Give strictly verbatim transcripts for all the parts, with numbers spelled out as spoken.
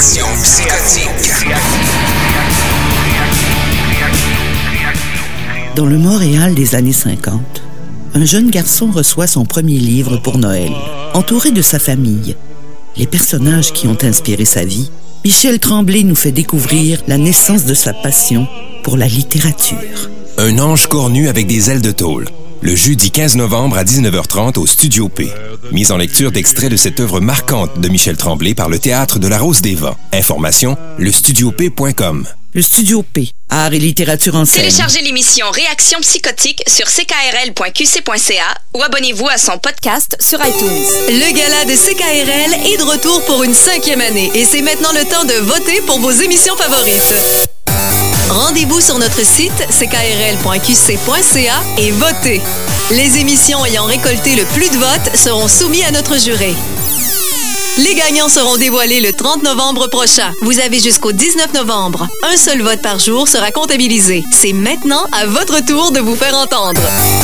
Réaction psychotique. Dans le Montréal des années cinquante, un jeune garçon reçoit son premier livre pour Noël. Entouré de sa famille, les personnages qui ont inspiré sa vie, Michel Tremblay nous fait découvrir la naissance de sa passion pour la littérature. Un ange cornu avec des ailes de tôle. Le jeudi quinze novembre à dix-neuf heures trente au Studio P. Mise en lecture d'extraits de cette œuvre marquante de Michel Tremblay par le Théâtre de la Rose des Vents. Information, le studio p point com. Le Studio P, art et littérature en scène. Téléchargez l'émission Réaction psychotique sur c k r l point q c point c a ou abonnez-vous à son podcast sur iTunes. Le gala de C K R L est de retour pour une cinquième année et c'est maintenant le temps de voter pour vos émissions favorites. Rendez-vous sur notre site c k r l point q c point c a et votez. Les émissions ayant récolté le plus de votes seront soumises à notre jury. Les gagnants seront dévoilés le trente novembre prochain. Vous avez jusqu'au dix-neuf novembre. Un seul vote par jour sera comptabilisé. C'est maintenant à votre tour de vous faire entendre.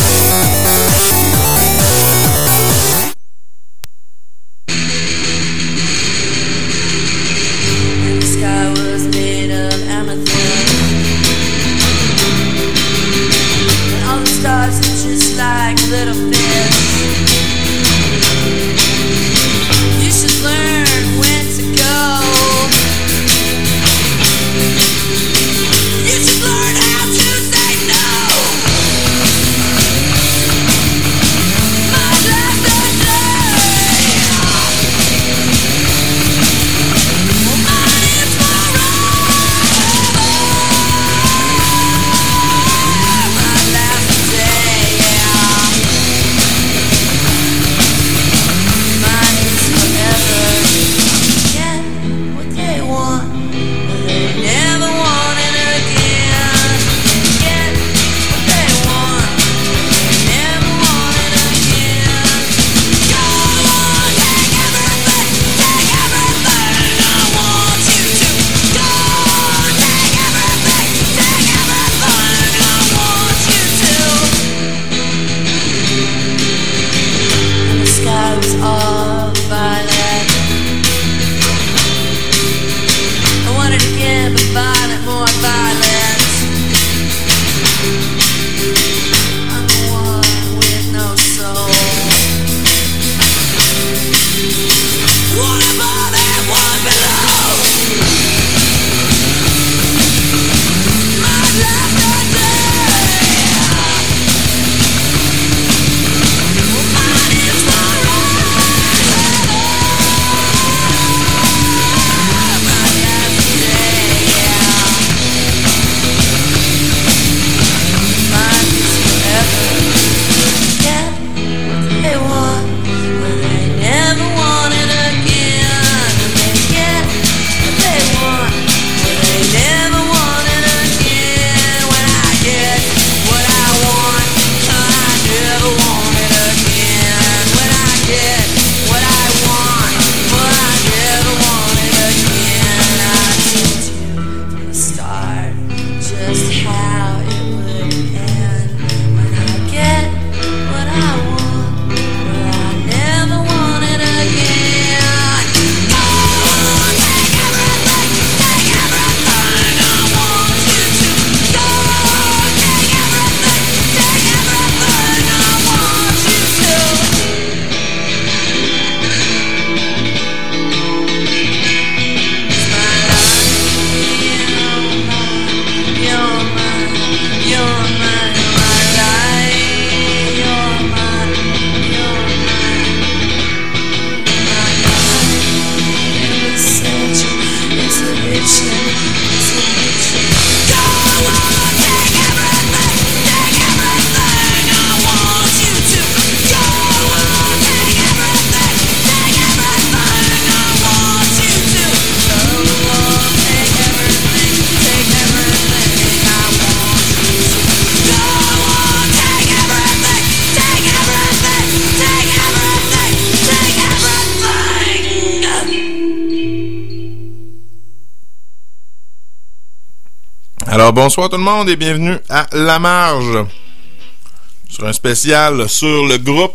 Alors bonsoir tout le monde et bienvenue à La Marge sur un spécial sur le groupe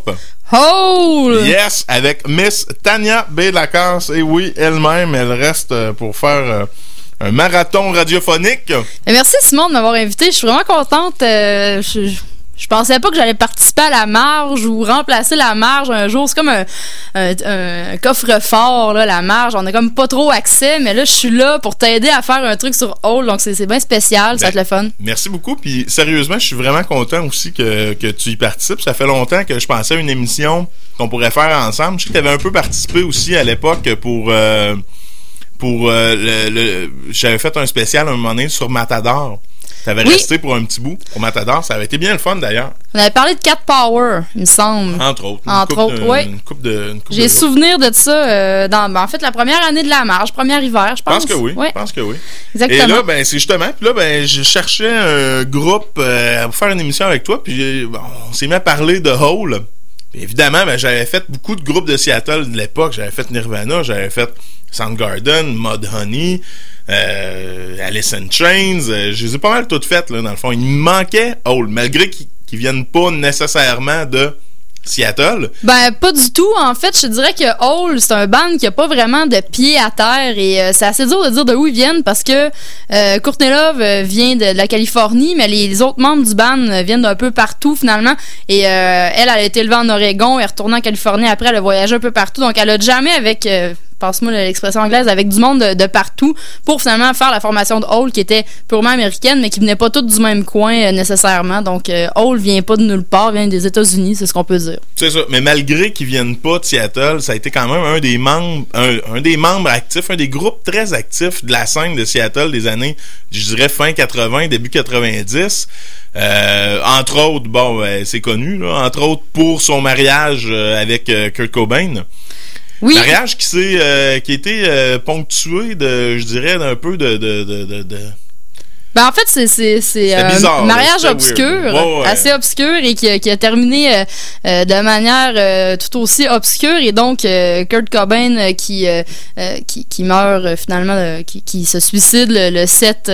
Hole! Yes, avec Miss Tania B. Lacasse. Et oui, elle-même, elle reste pour faire euh, un marathon radiophonique. Et merci Simon de m'avoir invité. Je suis vraiment contente. Euh, je, je pensais pas que j'allais participer à la marge ou remplacer la marge un jour. C'est comme un, un, un coffre-fort, là, la marge. On a comme pas trop accès, mais là, je suis là pour t'aider à faire un truc sur Hole. Donc, c'est, c'est bien spécial. Ben, ça va être le fun. Merci beaucoup. Puis, sérieusement, je suis vraiment content aussi que, que tu y participes. Ça fait longtemps que je pensais à une émission qu'on pourrait faire ensemble. Je sais que tu avais un peu participé aussi à l'époque pour... Euh, pour euh, le, le, j'avais fait un spécial à un moment donné sur Matador. T'avais oui. resté pour un petit bout pour Matador. Ça avait été bien le fun, d'ailleurs. On avait parlé de Cat Power, il me semble. Entre autres. Entre autres, oui. Une coupe de... Une coupe J'ai de souvenir de ça euh, dans, ben, en fait, la première année de la marge, premier hiver, je pense. Je pense que oui. Ouais. Je pense que oui. Exactement. Et là, ben, c'est justement... Puis là, ben, je cherchais un groupe euh, pour faire une émission avec toi. Puis bon, on s'est mis à parler de Hole. Puis évidemment, ben, j'avais fait beaucoup de groupes de Seattle de l'époque. J'avais fait Nirvana, j'avais fait Soundgarden, Mudhoney, euh, Alice in Chains. Euh, je les ai pas mal toutes faites, là, dans le fond. Il me manquait Hole, malgré qu'ils, qu'ils viennent pas nécessairement de Seattle. Ben, pas du tout. En fait, je te dirais que Hole, c'est un band qui a pas vraiment de pied à terre et euh, c'est assez dur de dire de où ils viennent parce que euh, Courtney Love euh, vient de, de la Californie, mais les, les autres membres du band euh, viennent d'un peu partout finalement. Et euh, elle, elle a été élevée en Oregon, elle est retournée en Californie après, elle a voyagé un peu partout. Donc, elle a jamais avec... Euh, passe-moi l'expression anglaise, avec du monde de, de partout pour finalement faire la formation de Hole qui était purement américaine, mais qui venait pas toutes du même coin euh, nécessairement. Donc, euh, Hole vient pas de nulle part, vient des États-Unis, c'est ce qu'on peut dire. C'est ça, mais malgré qu'ils viennent pas de Seattle, ça a été quand même un des membres, un, un des membres actifs, un des groupes très actifs de la scène de Seattle des années, je dirais fin quatre-vingts, début quatre-vingt-dix. Euh, entre autres, bon, euh, c'est connu, là, entre autres pour son mariage euh, avec euh, Kurt Cobain. Oui. Mariage qui s'est euh, qui a été euh, ponctué de, je dirais, d'un peu de de de, de, de... Ben en fait, c'est c'est c'est un euh, mariage là, obscur, ouais, ouais. assez obscur et qui, qui a terminé euh, euh, de manière euh, tout aussi obscure et donc euh, Kurt Cobain euh, qui, euh, qui qui meurt euh, finalement euh, qui, qui se suicide le, le sept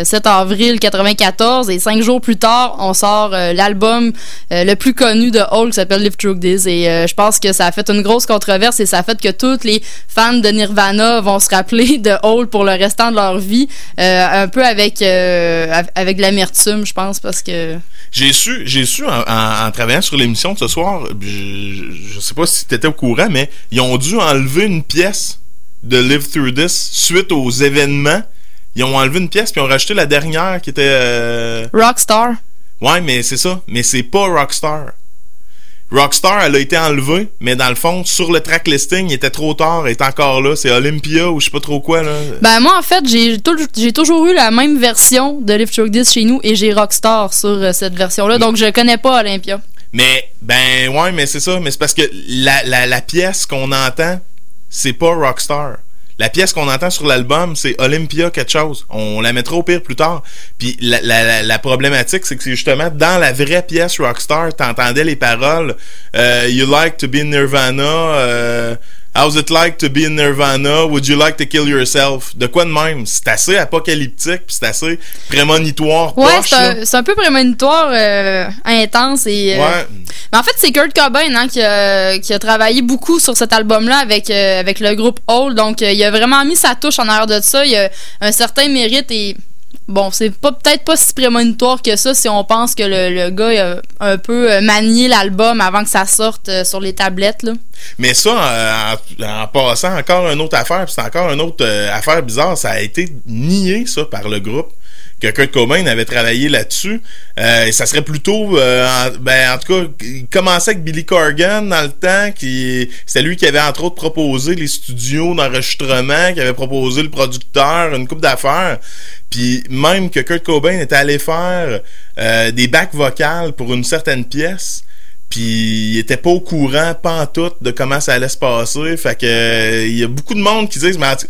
avril quatre-vingt-quatorze et cinq jours plus tard, on sort euh, l'album euh, le plus connu de Hole qui s'appelle Live Through This et euh, je pense que ça a fait une grosse controverse et ça a fait que tous les fans de Nirvana vont se rappeler de Hole pour le restant de leur vie, euh, un peu avec euh, Euh, avec de l'amertume, je pense, parce que... J'ai su, j'ai su en, en, en travaillant sur l'émission de ce soir, je, je sais pas si t'étais au courant, mais ils ont dû enlever une pièce de Live Through This suite aux événements. Ils ont enlevé une pièce puis ils ont rajouté la dernière qui était... Euh... Rockstar. Ouais, mais c'est ça. Mais c'est pas Rockstar. Rockstar, elle a été enlevée, mais dans le fond, sur le track listing, il était trop tard, elle est encore là. C'est Olympia ou je sais pas trop quoi, là. Ben, moi, en fait, j'ai, tout, j'ai toujours eu la même version de Live Through This chez nous et j'ai Rockstar sur euh, cette version-là, donc je connais pas Olympia. Mais, ben, ouais, mais c'est ça. Mais c'est parce que la, la, la pièce qu'on entend, c'est pas Rockstar. La pièce qu'on entend sur l'album, c'est Olympia quelque chose. On la mettra au pire plus tard. Puis la, la, la problématique, c'est que c'est justement dans la vraie pièce Rockstar, t'entendais les paroles euh, You like to be in Nirvana, uh, how's it like to be in Nirvana, would you like to kill yourself? De quoi de même? C'est assez apocalyptique, puis c'est assez prémonitoire. Ouais, poche, c'est, un, c'est un peu prémonitoire, euh, intense et... Euh... Ouais. Mais en fait, c'est Kurt Cobain hein, qui, a, qui a travaillé beaucoup sur cet album-là avec, euh, avec le groupe Hole. Donc, euh, il a vraiment mis sa touche en arrière de ça. Il a un certain mérite et... Bon, c'est pas peut-être pas si prémonitoire que ça si on pense que le, le gars a un peu manié l'album avant que ça sorte euh, sur les tablettes, là. Mais ça, euh, en, en passant, encore une autre affaire, puis c'est encore une autre euh, affaire bizarre, ça a été nié, ça, par le groupe. Que Kurt Cobain avait travaillé là-dessus. Euh, et ça serait plutôt... Euh, en, ben, en tout cas, il commençait avec Billy Corgan dans le temps. Qui, c'est lui qui avait, entre autres, proposé les studios d'enregistrement, qui avait proposé le producteur, une couple d'affaires. Puis même que Kurt Cobain était allé faire euh, des backs vocales pour une certaine pièce. Puis il était pas au courant, pas en tout, de comment ça allait se passer. Fait que il euh, y a beaucoup de monde qui disent... Mais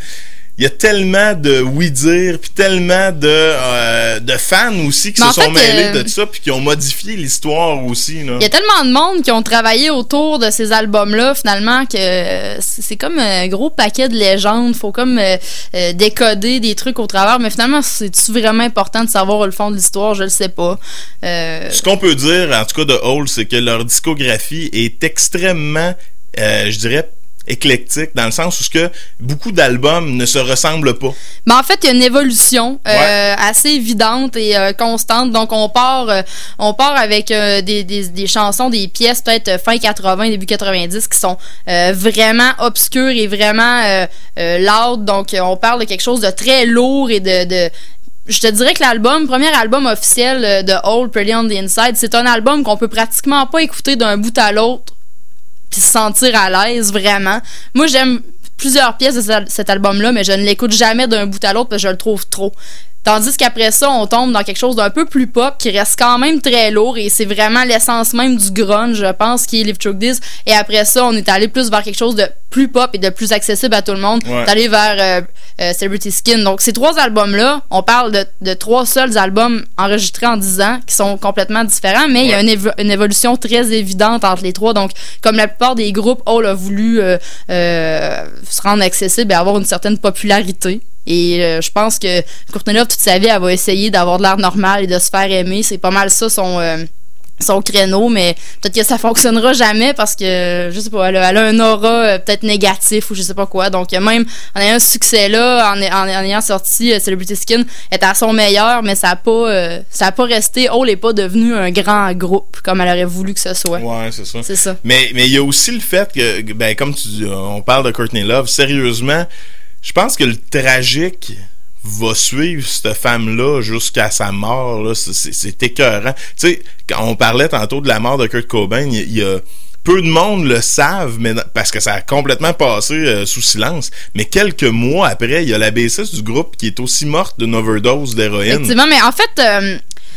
il y a tellement de oui-dire, puis tellement de, euh, de fans aussi qui mais se sont fait, mêlés euh... de ça, puis qui ont modifié l'histoire aussi. Il y a tellement de monde qui ont travaillé autour de ces albums-là, finalement, que c'est comme un gros paquet de légendes. Faut comme euh, euh, décoder des trucs au travers, mais finalement, c'est-tu vraiment important de savoir le fond de l'histoire? Je le sais pas. Euh... Ce qu'on peut dire, en tout cas de Hole, c'est que leur discographie est extrêmement, euh, je dirais, éclectique, dans le sens où ce que beaucoup d'albums ne se ressemblent pas. Mais en fait, il y a une évolution euh, ouais. assez évidente et euh, constante. Donc, on part euh, on part avec euh, des, des, des chansons, des pièces peut-être fin quatre-vingts, début quatre-vingt-dix qui sont euh, vraiment obscures et vraiment euh, euh, loud. Donc, on parle de quelque chose de très lourd et de... de je te dirais que l'album, premier album officiel de Hole, Pretty on the Inside, c'est un album qu'on peut pratiquement pas écouter d'un bout à l'autre puis se sentir à l'aise, vraiment. Moi, j'aime plusieurs pièces de cet album-là, mais je ne l'écoute jamais d'un bout à l'autre parce que je le trouve trop. Tandis qu'après ça, on tombe dans quelque chose d'un peu plus pop, qui reste quand même très lourd, et c'est vraiment l'essence même du grunge, je pense, qui est Live Through This. Et après ça, on est allé plus vers quelque chose de plus pop et de plus accessible à tout le monde. Ouais. D'aller vers euh, euh, Celebrity Skin. Donc, ces trois albums-là, on parle de, de trois seuls albums enregistrés en dix ans, qui sont complètement différents, mais ouais. il y a une, évo- une évolution très évidente entre les trois. Donc, comme la plupart des groupes, Hole a voulu euh, euh, se rendre accessible et avoir une certaine popularité. Et euh, je pense que Courtney Love, toute sa vie, elle va essayer d'avoir de l'air normal et de se faire aimer. C'est pas mal ça son, euh, son créneau, mais peut-être que ça fonctionnera jamais parce que, je sais pas, elle a, elle a un aura euh, peut-être négatif ou je sais pas quoi. Donc, même en ayant un succès là, en, en, en ayant sorti euh, Celebrity Skin, elle est à son meilleur, mais ça a pas, euh, ça a pas resté. Hole n'est pas devenu un grand groupe comme elle aurait voulu que ce soit. Ouais, c'est ça. C'est ça. Mais mais il y a aussi le fait que, ben, comme tu dis, on parle de Courtney Love, sérieusement, je pense que le tragique va suivre cette femme-là jusqu'à sa mort. Là. C'est, c'est, c'est écœurant. Tu sais, quand on parlait tantôt de la mort de Kurt Cobain, il y, y a... Peu de monde le savent, mais parce que ça a complètement passé euh, sous silence. Mais quelques mois après, il y a la bassiste du groupe qui est aussi morte d'une overdose d'héroïne. Effectivement, mais en fait... Euh...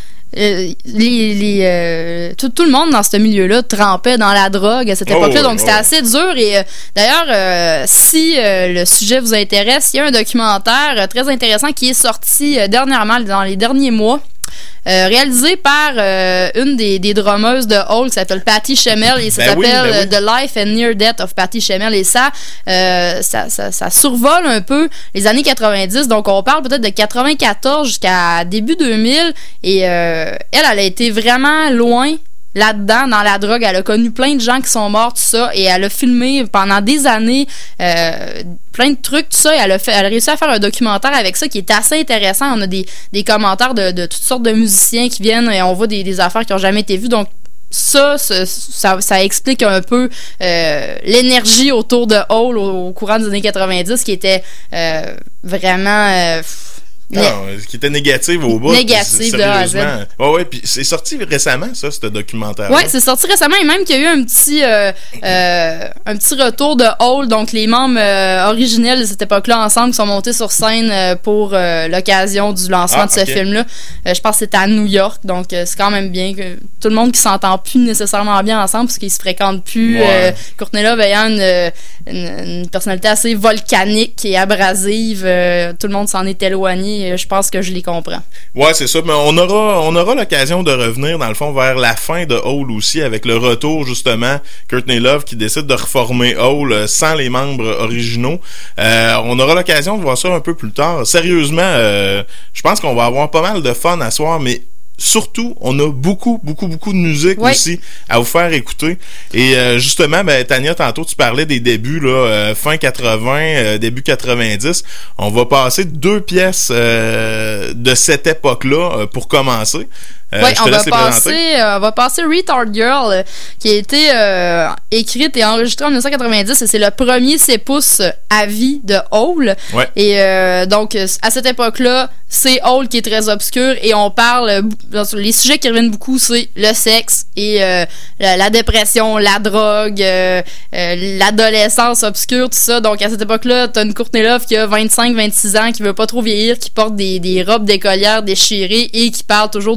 Euh, les, les, euh, tout, tout le monde dans ce milieu-là trempait dans la drogue à cette oh, époque-là, donc oh. c'était assez dur. Et euh, d'ailleurs, euh, si euh, le sujet vous intéresse, il y a un documentaire euh, très intéressant qui est sorti euh, dernièrement, dans les derniers mois. Euh, réalisé par euh, une des, des drummeuses de Hole qui s'appelle Patty Schemel et ça ben s'appelle oui, ben oui. The Life and Near Death of Patty Schemel et ça, euh, ça, ça, ça survole un peu les années quatre-vingt-dix, donc on parle peut-être de quatre-vingt-quatorze jusqu'à début deux mille et euh, elle, elle a été vraiment loin là-dedans, dans la drogue. Elle a connu plein de gens qui sont morts, tout ça, et elle a filmé pendant des années euh, plein de trucs, tout ça, et elle a, fait, elle a réussi à faire un documentaire avec ça qui est assez intéressant. On a des, des commentaires de, de toutes sortes de musiciens qui viennent et on voit des, des affaires qui n'ont jamais été vues, donc ça, ça, ça, ça explique un peu euh, l'énergie autour de Hole au, au courant des années quatre-vingt-dix qui était euh, vraiment... Euh, Non, né- qui était négative au bout. Négative, sérieusement. Ouais, ouais, puis c'est sorti récemment, ça, ce documentaire. Ouais, c'est sorti récemment et même qu'il y a eu un petit, euh, euh, un petit retour de Hole, donc les membres euh, originels de cette époque-là ensemble qui sont montés sur scène euh, pour euh, l'occasion du lancement ah, de ce okay. film-là. Euh, je pense que c'était à New York, donc euh, c'est quand même bien que tout le monde qui s'entend plus nécessairement bien ensemble parce qu'ils se fréquentent plus. Ouais. Euh, Courtney Love ayant une, une, une personnalité assez volcanique et abrasive, euh, tout le monde s'en est éloigné. Je pense que je les comprends. Ouais, c'est ça. Mais on aura, on aura l'occasion de revenir, dans le fond, vers la fin de Hole aussi, avec le retour, justement, Courtney Love qui décide de reformer Hole sans les membres originaux. Euh, on aura l'occasion de voir ça un peu plus tard. Sérieusement, euh, je pense qu'on va avoir pas mal de fun à soir, mais surtout, on a beaucoup, beaucoup, beaucoup de musique oui. aussi à vous faire écouter. Et euh, justement, ben, Tania, tantôt, tu parlais des débuts, là, euh, fin quatre-vingts, euh, début quatre-vingt-dix. On va passer deux pièces euh, de cette époque-là euh, pour commencer. Euh, oui, on va, passer, euh, on va passer Retard Girl, euh, qui a été euh, écrite et enregistrée en dix-neuf quatre-vingt-dix, et c'est le premier six-pouces à vie de Hole. Ouais. Et euh, donc, à cette époque-là, c'est Hole qui est très obscur, et on parle, les sujets qui reviennent beaucoup, c'est le sexe et euh, la, la dépression, la drogue, euh, euh, l'adolescence obscure, tout ça. Donc, à cette époque-là, t'as une Courtney Love qui a vingt-cinq vingt-six ans, qui veut pas trop vieillir, qui porte des, des robes d'écolière déchirées et qui parle toujours du thème de la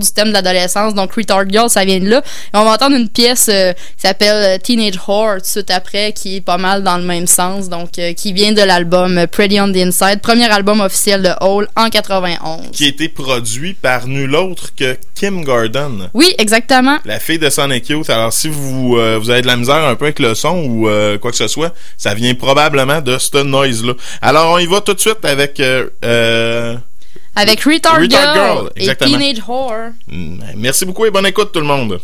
l'adolescence. Donc Retard Girl, ça vient de là. Et on va entendre une pièce euh, qui s'appelle Teenage Whore tout de suite après, qui est pas mal dans le même sens, donc euh, qui vient de l'album Pretty on the Inside, premier album officiel de Hole en quatre-vingt-onze. Qui a été produit par nul autre que Kim Gordon. Oui, exactement. La fille de Sonic Youth. Alors si vous, euh, vous avez de la misère un peu avec le son ou euh, quoi que ce soit, ça vient probablement de ce noise-là. Alors on y va tout de suite avec... Euh, euh, avec Retard, Retard Girl, Girl, et exactement. Teenage Whore. Merci beaucoup et bonne écoute tout le monde.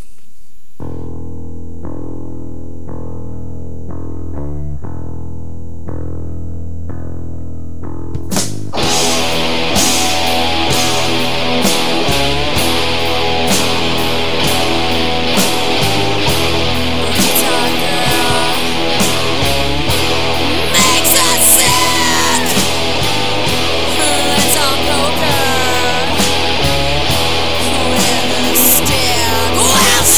Well,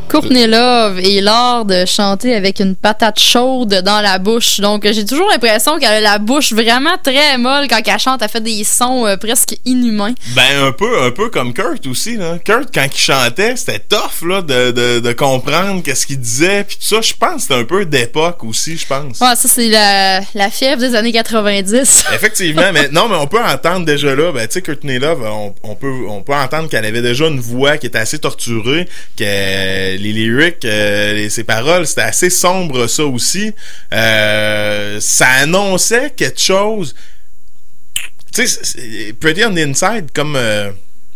Courtney Love est l'art de chanter avec une patate chaude dans la bouche. Donc, j'ai toujours l'impression qu'elle a la bouche vraiment très molle quand elle chante. Elle fait des sons euh, presque inhumains. Ben, un peu, un peu comme Kurt aussi, là. Kurt, quand il chantait, c'était tough, là, de, de, de comprendre qu'est-ce qu'il disait. Puis tout ça, je pense que c'était un peu d'époque aussi, je pense. Ouais, ça, c'est la, la fièvre des années quatre-vingt-dix. Effectivement, mais non, mais on peut entendre déjà là, ben, tu sais, Courtney Love, on, on, peut, on peut entendre qu'elle avait déjà une voix qui était assez torturée, que les lyrics, euh, les, ses paroles, c'était assez sombre ça aussi. Euh, ça annonçait quelque chose. Tu sais, Pretty on the Inside, comme euh,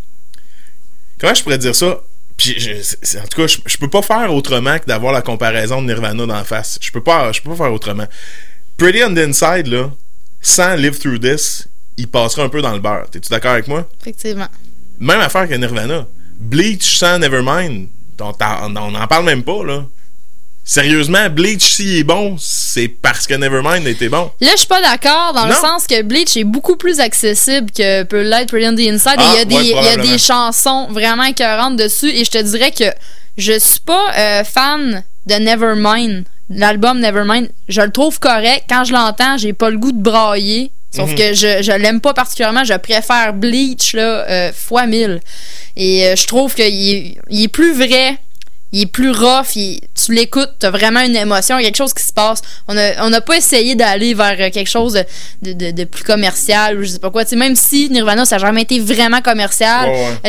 comment je pourrais dire ça? Puis, je, c'est, en tout cas, je, je peux pas faire autrement que d'avoir la comparaison de Nirvana d'en face. Je peux pas, je peux pas faire autrement. Pretty on the Inside, là, sans Live Through This, il passerait un peu dans le beurre. T'es-tu d'accord avec moi? Effectivement. Même affaire que Nirvana. Bleach sans Nevermind, on n'en parle même pas, là. Sérieusement, Bleach, s'il est bon, c'est parce que Nevermind était bon. Là, je suis pas d'accord dans non. le sens que Bleach est beaucoup plus accessible que peut l'être Pretty on the Inside. Ah, et il y a des, ouais, il y a des chansons vraiment écœurantes dessus. Et je te dirais que je suis pas euh, fan de Nevermind. L'album Nevermind, je le trouve correct. Quand je l'entends, j'ai pas le goût de brailler. Sauf mm-hmm. que je, je l'aime pas particulièrement. Je préfère Bleach là, euh, fois mille. Et euh, je trouve qu'il est, il est plus vrai. Il est plus rough, il, tu l'écoutes, t'as vraiment une émotion, quelque chose qui se passe. On a, on n'a pas essayé d'aller vers quelque chose de, de, de, de plus commercial ou je sais pas quoi. T'sais, même si Nirvana, ça n'a jamais été vraiment commercial, ouais, ouais.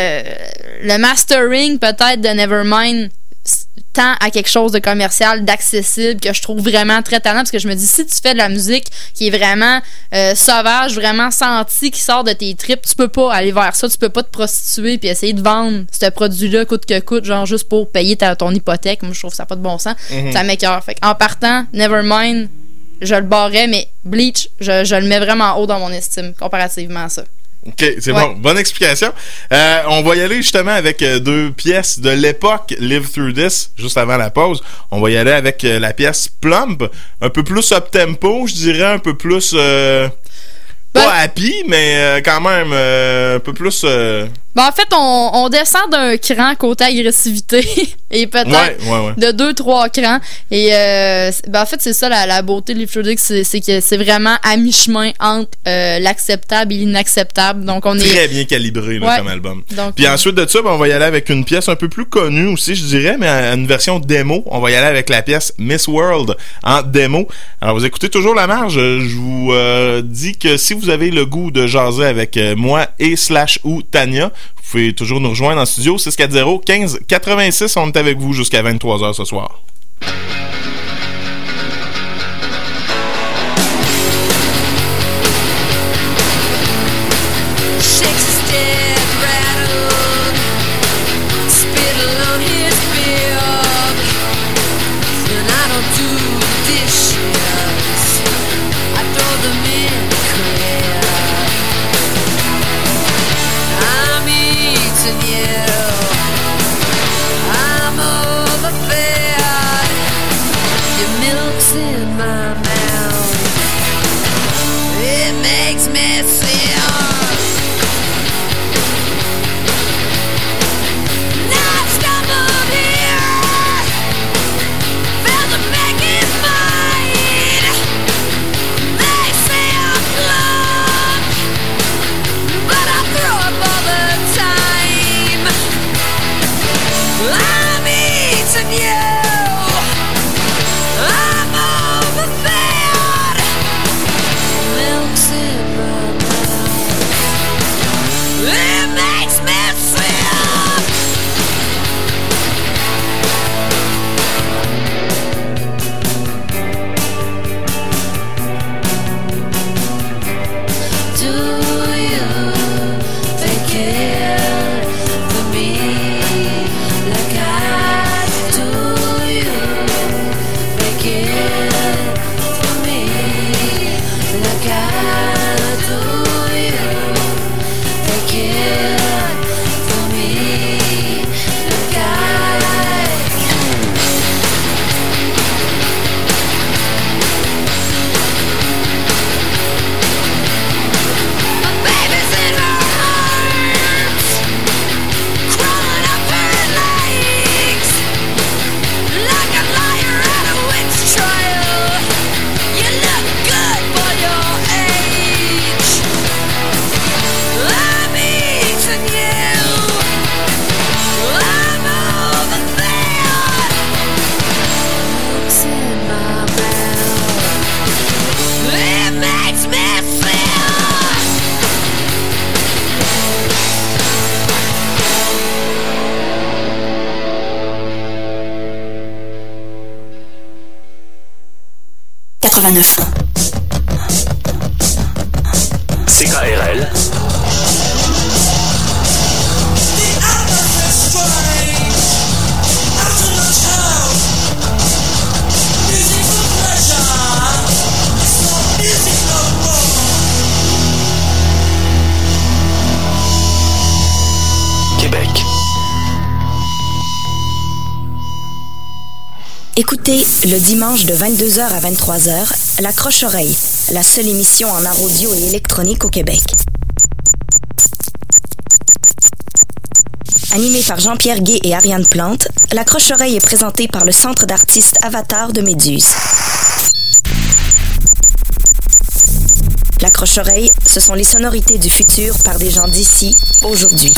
Le, le mastering peut-être de Nevermind tend à quelque chose de commercial, d'accessible, que je trouve vraiment très talent, parce que je me dis, si tu fais de la musique qui est vraiment euh, sauvage, vraiment sentie, qui sort de tes tripes, tu peux pas aller vers ça, tu peux pas te prostituer puis essayer de vendre ce produit-là coûte que coûte, genre juste pour payer ta, ton hypothèque. Moi, je trouve ça pas de bon sens. Mm-hmm. Ça m'écoeure. Fait en partant, Nevermind, je le barrais, mais Bleach, je, je le mets vraiment haut dans mon estime, comparativement à ça. OK, c'est ouais. bon. Bonne explication. Euh, on va y aller justement avec euh, deux pièces de l'époque Live Through This, juste avant la pause. On va y aller avec euh, la pièce Plump, un peu plus up-tempo, je dirais, un peu plus... Euh, ben, pas happy, mais euh, quand même euh, un peu plus... Euh, ben en fait, on, on descend d'un cran côté agressivité et peut-être ouais, ouais, ouais. de deux, trois crans. Et euh, ben en fait, c'est ça la, la beauté de Live Through This, c'est, c'est que c'est vraiment à mi-chemin entre euh, l'acceptable et l'inacceptable. Donc on est très bien calibré là, ouais. comme album. Donc, puis euh... ensuite de ça, ben, on va y aller avec une pièce un peu plus connue aussi, je dirais, mais une version démo. On va y aller avec la pièce Miss World en démo. Alors vous écoutez toujours La Marge. Je vous euh, dis que si vous avez le goût de jaser avec euh, moi et slash ou Tania, vous pouvez toujours nous rejoindre en studio six quatre zéro quinze quatre-vingt-six. On est avec vous jusqu'à vingt-trois heures ce soir. I'm overfed. quatre-vingt-neuf ans. C K R L. Québec. Écoutez le dimanche de vingt-deux heures à vingt-trois heures, La Croche-Oreille, la seule émission en art audio et électronique au Québec. Animée par Jean-Pierre Gué et Ariane Plante, La Croche-Oreille est présentée par le Centre d'artistes Avatar de Méduse. La Croche-Oreille, ce sont les sonorités du futur par des gens d'ici, aujourd'hui.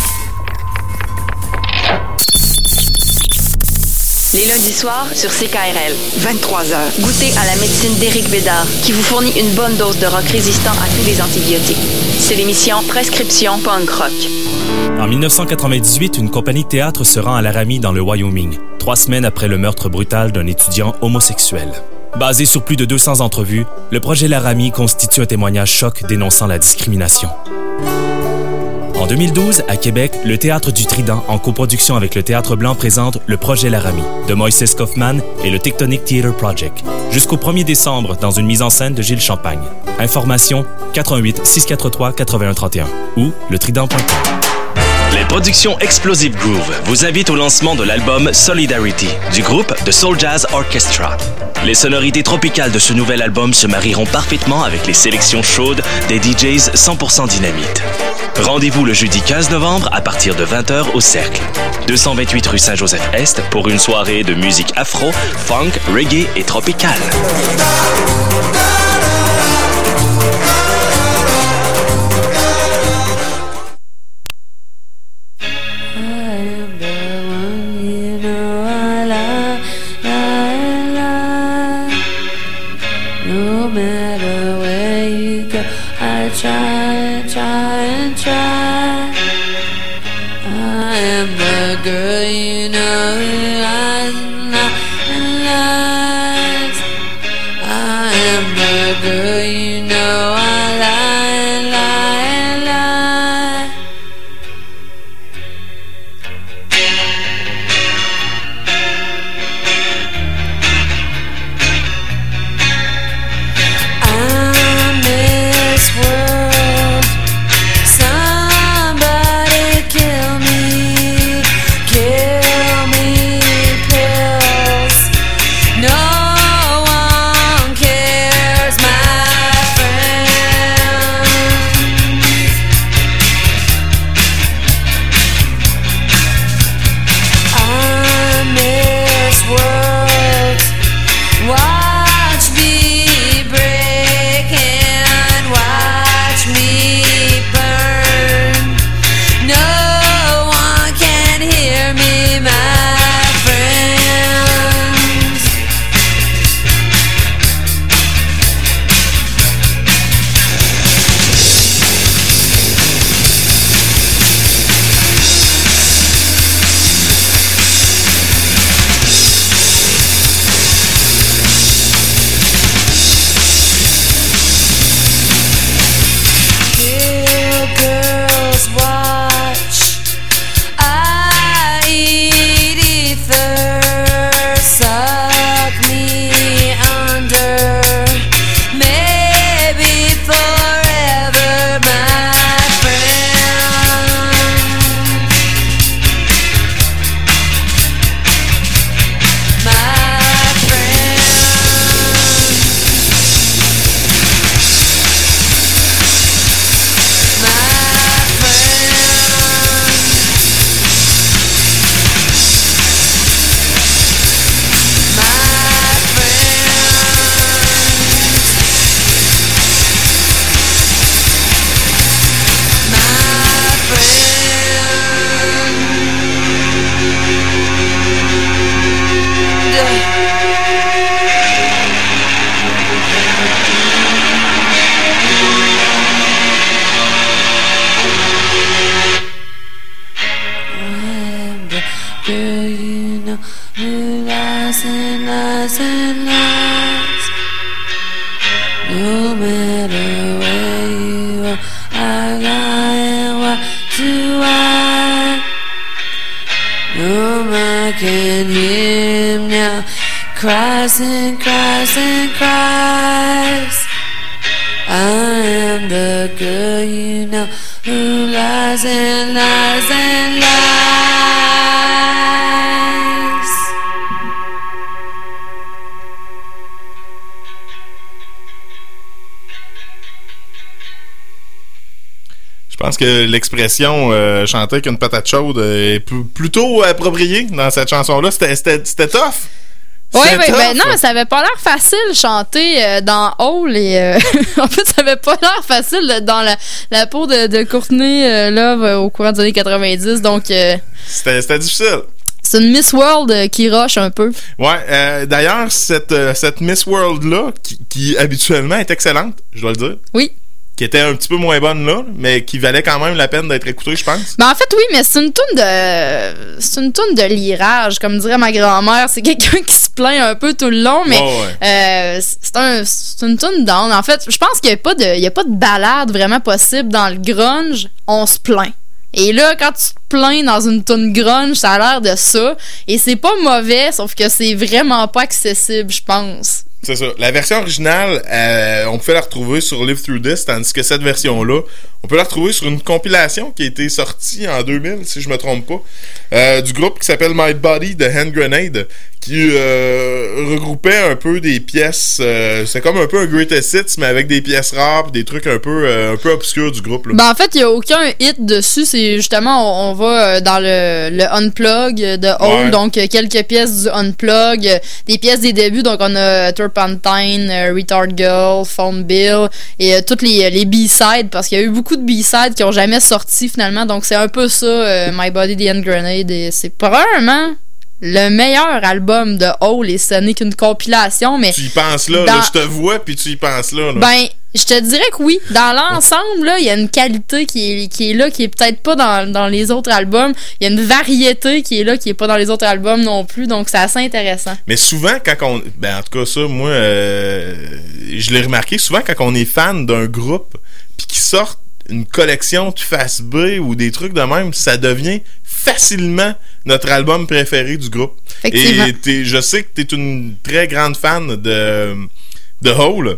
Les lundis soirs sur C K R L, vingt-trois heures. Goûtez à la médecine d'Éric Bédard, qui vous fournit une bonne dose de rock résistant à tous les antibiotiques. C'est l'émission Prescription Punk Rock. En dix-neuf cent quatre-vingt-dix-huit, une compagnie de théâtre se rend à Laramie, dans le Wyoming, trois semaines après le meurtre brutal d'un étudiant homosexuel. Basé sur plus de deux cents entrevues, le projet Laramie constitue un témoignage choc dénonçant la discrimination. En deux mille douze, à Québec, le Théâtre du Trident, en coproduction avec le Théâtre Blanc, présente le projet Laramie de Moïse Kaufman et le Tectonic Theatre Project, jusqu'au premier décembre dans une mise en scène de Gilles Champagne. Information quatre un huit, six quatre trois, huit un trois un ou le trident point com. Les productions Explosive Groove vous invitent au lancement de l'album Solidarity du groupe The Soul Jazz Orchestra. Les sonorités tropicales de ce nouvel album se marieront parfaitement avec les sélections chaudes des D Js cent pour cent Dynamite. Rendez-vous le jeudi quinze novembre à partir de vingt heures au Cercle, deux cent vingt-huit rue Saint-Joseph-Est, pour une soirée de musique afro, funk, reggae et tropicale. Girl, you know I lies. I am the girl, you know I lie, lie, lie. I'm this world. Somebody kill me. Kill lies and cries and cries. I am the girl you know who lies and lies and lies. Je pense que l'expression euh, chanter qu'une patate chaude est p- plutôt appropriée dans cette chanson-là. C'était, c'était, c'était tough. Oui, C'était oui, tough. ben non, ça avait pas l'air facile chanter euh, dans Hole et euh, en fait, ça avait pas l'air facile là, dans la, la peau de, de Courtney euh, Love euh, au courant des années quatre-vingt-dix, donc euh, C'était, c'était difficile. c'est une Miss World euh, qui rush un peu. Ouais, euh, d'ailleurs, cette, euh, cette Miss World-là, qui, qui habituellement est excellente, je dois le dire. Oui. Qui était un petit peu moins bonne là, mais qui valait quand même la peine d'être écoutée, je pense. Ben en fait oui, mais c'est une toune de c'est une toune de lirage, comme dirait ma grand-mère, c'est quelqu'un qui se plaint un peu tout le long, mais Oh, ouais. euh, c'est un c'est une toune down. En fait, je pense qu'il y a pas de il y a pas de balade vraiment possible dans le grunge, on se plaint. Et là, quand tu te plains dans une toune grunge, ça a l'air de ça. Et c'est pas mauvais, sauf que c'est vraiment pas accessible, je pense. C'est ça. La version originale, euh, on peut la retrouver sur Live Through This, tandis que cette version-là, on peut la retrouver sur une compilation qui a été sortie en deux mille, si je me trompe pas, euh, du groupe qui s'appelle My Body de Hand Grenade, qui euh, regroupait un peu des pièces, euh, c'est comme un peu un Greatest Hits, mais avec des pièces rares, pis des trucs un peu euh, un peu obscurs du groupe. Là. Ben en fait, il y a aucun hit dessus, c'est justement on, on va euh, dans le, le Unplug de Hole, Ouais. donc euh, quelques pièces du Unplug, euh, des pièces des débuts, donc on a Turpentine, euh, Retard Girl, Phone Bill, et euh, toutes les, les B-sides, parce qu'il y a eu beaucoup de B-sides qui ont jamais sorti finalement, donc c'est un peu ça, euh, My Body, The Hand Grenade, et c'est probablement le meilleur album de Hole, et ce n'est qu'une compilation, mais Tu y penses là, dans- là, je te vois, puis tu y penses là. là. ben, je te dirais que oui. Dans l'ensemble, là, il y a une qualité qui est, qui est là, qui est peut-être pas dans, dans les autres albums. Il y a une variété qui est là, qui est pas dans les autres albums non plus. Donc, c'est assez intéressant. Mais souvent, quand on... Ben, en tout cas, ça, moi, euh, je l'ai remarqué, souvent, quand on est fan d'un groupe, puis qu'ils sortent une collection de face B ou des trucs de même, ça devient facilement notre album préféré du groupe. Effectivement. Et t'es, je sais que t'es une très grande fan de, de Hole.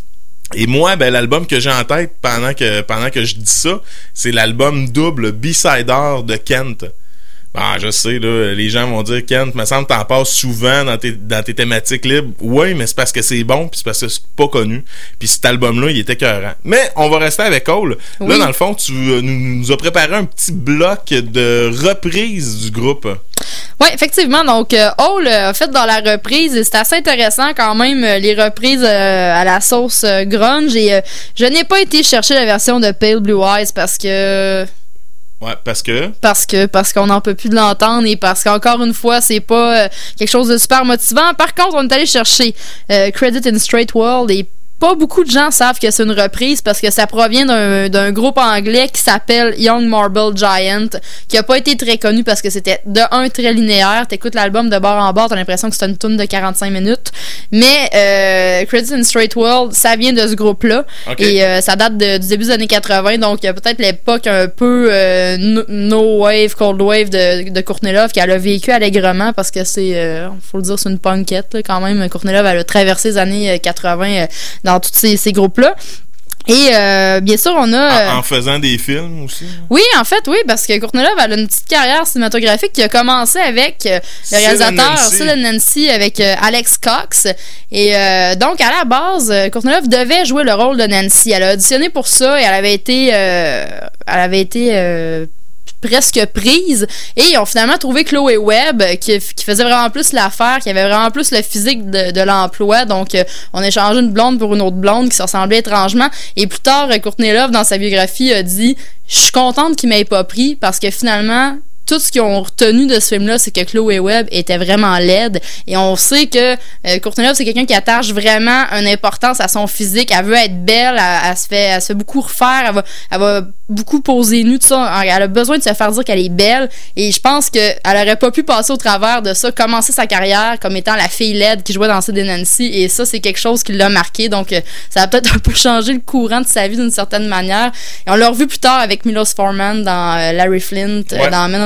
Et moi, ben, l'album que j'ai en tête pendant que, pendant que je dis ça, c'est l'album double B-Sider de Kent. Ah, je sais, là, les gens vont dire, Kent, me semble que t'en passes souvent dans tes, dans tes thématiques libres. Oui, mais c'est parce que c'est bon, puis c'est parce que c'est pas connu. Puis cet album-là, il était écœurant. Mais on va rester avec Hole. Oui. Là, dans le fond, tu euh, nous, nous as préparé un petit bloc de reprise du groupe. Oui, effectivement. Donc, euh, Hole a fait dans la reprise, et c'est assez intéressant quand même, euh, les reprises euh, à la sauce euh, grunge. Et euh, je n'ai pas été chercher la version de Pale Blue Eyes parce que... Ouais, parce que... Parce que parce qu'on n'en peut plus de l'entendre, et parce qu'encore une fois, c'est pas euh, quelque chose de super motivant. Par contre, on est allé chercher euh, Credit in Straight World, et pas beaucoup de gens savent que c'est une reprise parce que ça provient d'un, d'un groupe anglais qui s'appelle Young Marble Giant, qui a pas été très connu parce que c'était de un très linéaire. T'écoutes l'album de bord en bord, t'as l'impression que c'est une tune de quarante-cinq minutes. Mais euh, Credit in Straight World, ça vient de ce groupe-là. Okay. Et euh, ça date de, du début des années quatre-vingts, donc il y a peut-être l'époque un peu euh, no, no wave, cold wave de, de Courtney Love, qu'elle a vécu allègrement parce que c'est, euh, faut le dire, c'est une punkette là, quand même. Courtney Love, elle a traversé les années quatre-vingts euh, dans tous ces, ces groupes-là. Et euh, bien sûr, on a... Euh, en, en faisant des films aussi. Oui, en fait, oui, parce que Courtney Love, elle a une petite carrière cinématographique qui a commencé avec euh, le réalisateur Sid and Nancy, avec euh, Alex Cox. Et euh, donc, à la base, euh, Courtney Love devait jouer le rôle de Nancy. Elle a auditionné pour ça, et elle avait été... Euh, elle avait été... Euh, presque prise, et ils ont finalement trouvé Chloé Webb qui, qui faisait vraiment plus l'affaire, qui avait vraiment plus le physique de, de l'emploi, donc euh, on a échangé une blonde pour une autre blonde qui se ressemblait étrangement, et plus tard Courtney Love dans sa biographie a dit « Je suis contente qu'il m'ait pas pris parce que finalement tout ce qu'ils ont retenu de ce film-là, c'est que Chloé Webb était vraiment laide. Et on sait que euh, Courtney Love, c'est quelqu'un qui attache vraiment une importance à son physique. Elle veut être belle, elle, elle se fait, elle se fait beaucoup refaire, elle va, elle va beaucoup poser nue, tout ça. Elle a besoin de se faire dire qu'elle est belle. Et je pense qu'elle aurait pas pu passer au travers de ça, commencer sa carrière comme étant la fille laide qui jouait dans Sid and Nancy. Et ça, c'est quelque chose qui l'a marqué. Donc, euh, ça a peut-être un peu changé le courant de sa vie d'une certaine manière. Et on l'a revu plus tard avec Milos Forman dans euh, Larry Flint, Ouais. euh, dans Men on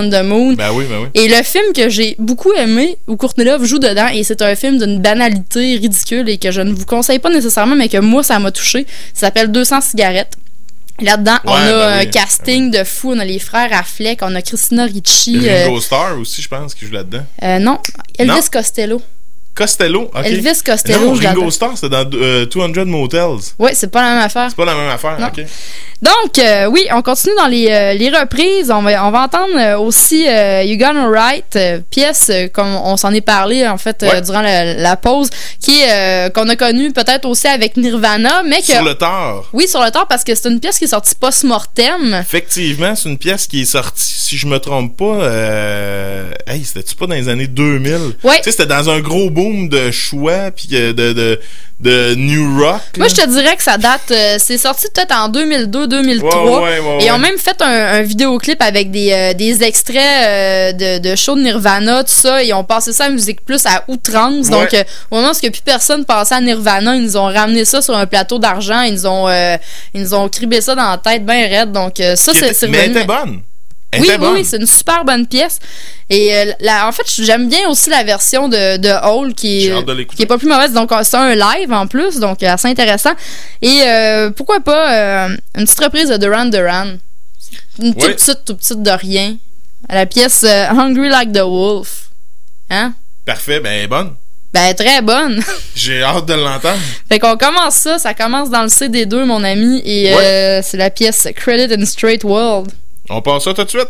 on the Moon. Ben oui, ben oui. Et le film que j'ai beaucoup aimé, où Courtney Love joue dedans, et c'est un film d'une banalité ridicule et que je ne vous conseille pas nécessairement, mais que moi, ça m'a touché. Ça s'appelle deux cents cigarettes. Là-dedans, ouais, on a ben un oui, casting ben oui. de fou. On a les frères Affleck, on a Christina Ricci. Ringo euh... Starr aussi, je pense, qui joue là-dedans. Euh, non, Elvis non? Costello. Costello, ok. Elvis Costello. Non, Ringo Starr, c'est dans euh, deux cents Motels. Oui, c'est pas la même affaire. C'est pas la même affaire, non. ok. Donc, euh, oui, on continue dans les, euh, les reprises. On va, on va entendre euh, aussi euh, You Gonna Right, euh, pièce, euh, comme on s'en est parlé, en fait, euh, ouais. durant la, la pause, qui euh, qu'on a connue peut-être aussi avec Nirvana, mais que... Sur le tard. Oui, sur le tard, parce que c'est une pièce qui est sortie post-mortem. Effectivement, c'est une pièce qui est sortie, si je me trompe pas, euh... hey, c'était-tu pas dans les années deux mille? Oui. Tu sais, c'était dans un gros boom de choix, puis de, de, de new rock. Là. Moi, je te dirais que ça date... Euh, c'est sorti peut-être en deux mille deux deux mille trois. Ouais, ouais, ouais, et ils ont ouais. même fait un, un vidéoclip avec des, euh, des extraits euh, de, de shows de Nirvana, tout ça. Ils ont passé ça à Musique Plus à outrance. Ouais. Donc, euh, au moment où plus personne pensait à Nirvana, ils nous ont ramené ça sur un plateau d'argent. Ils nous ont, euh, ils nous ont cribé ça dans la tête bien raide. Donc, euh, ça, c'est, c'est Mais elle était bonne. Elle oui, était bonne. oui, c'est une super bonne pièce. Et euh, la, en fait, j'aime bien aussi la version de, de Hole qui est, qui est pas plus mauvaise. Donc, c'est un live en plus, donc assez intéressant. Et euh, pourquoi pas euh, une petite reprise de Duran Duran. Une toute oui. petite, toute petite de rien. À la pièce euh, Hungry Like the Wolf. Hein? Parfait, ben elle est bonne. Ben, très bonne. J'ai hâte de l'entendre. Fait qu'on commence ça, ça commence dans le C D deux, mon ami, et ouais. euh, c'est la pièce Credit in Straight World. On passe ça tout de suite.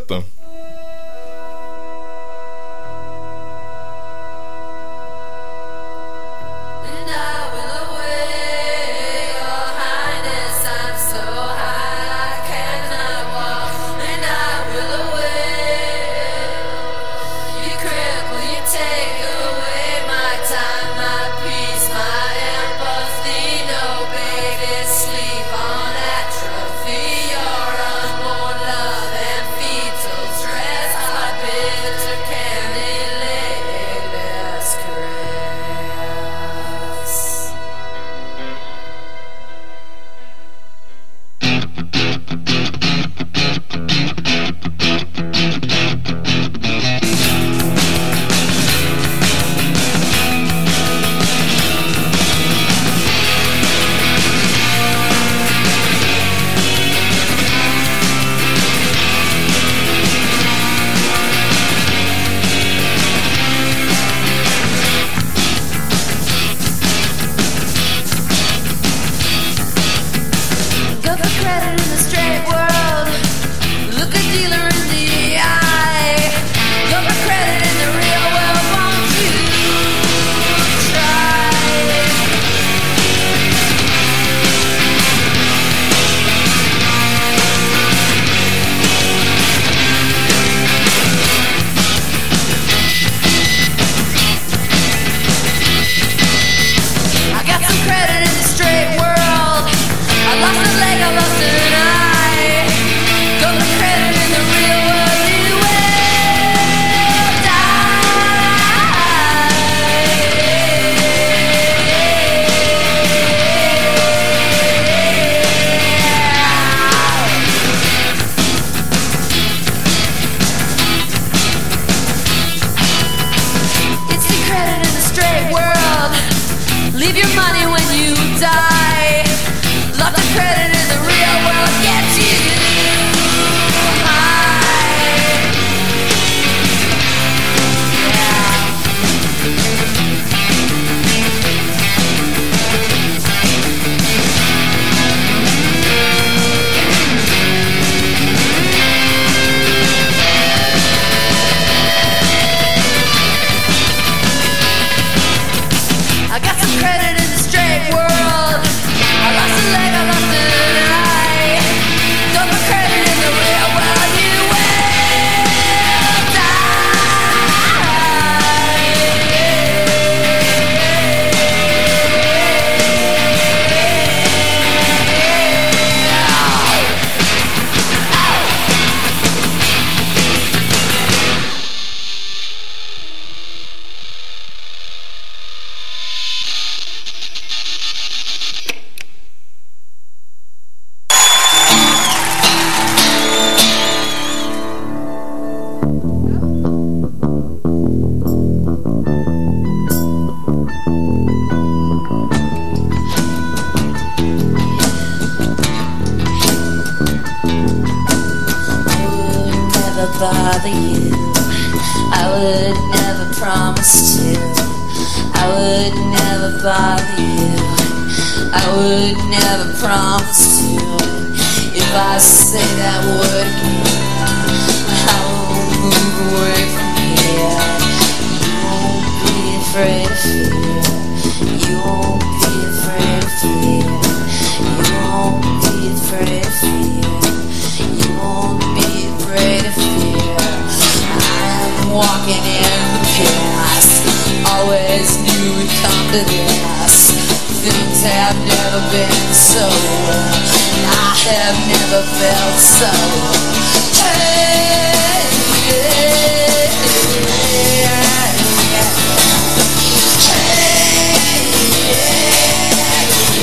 Sleep on atrophy, your unborn love and fetal never bother you. I would never promise to. I would never bother you. I would never promise to. If I say that word again, I won't move away from here. You won't be afraid of fear. You won't be afraid of fear. You won't be afraid of fear. You won't be afraid of fear. I'm walking in the past. Always knew we'd come to this. Things have never been so. I have never felt so. Hey, yeah, yeah, yeah. Hey, yeah,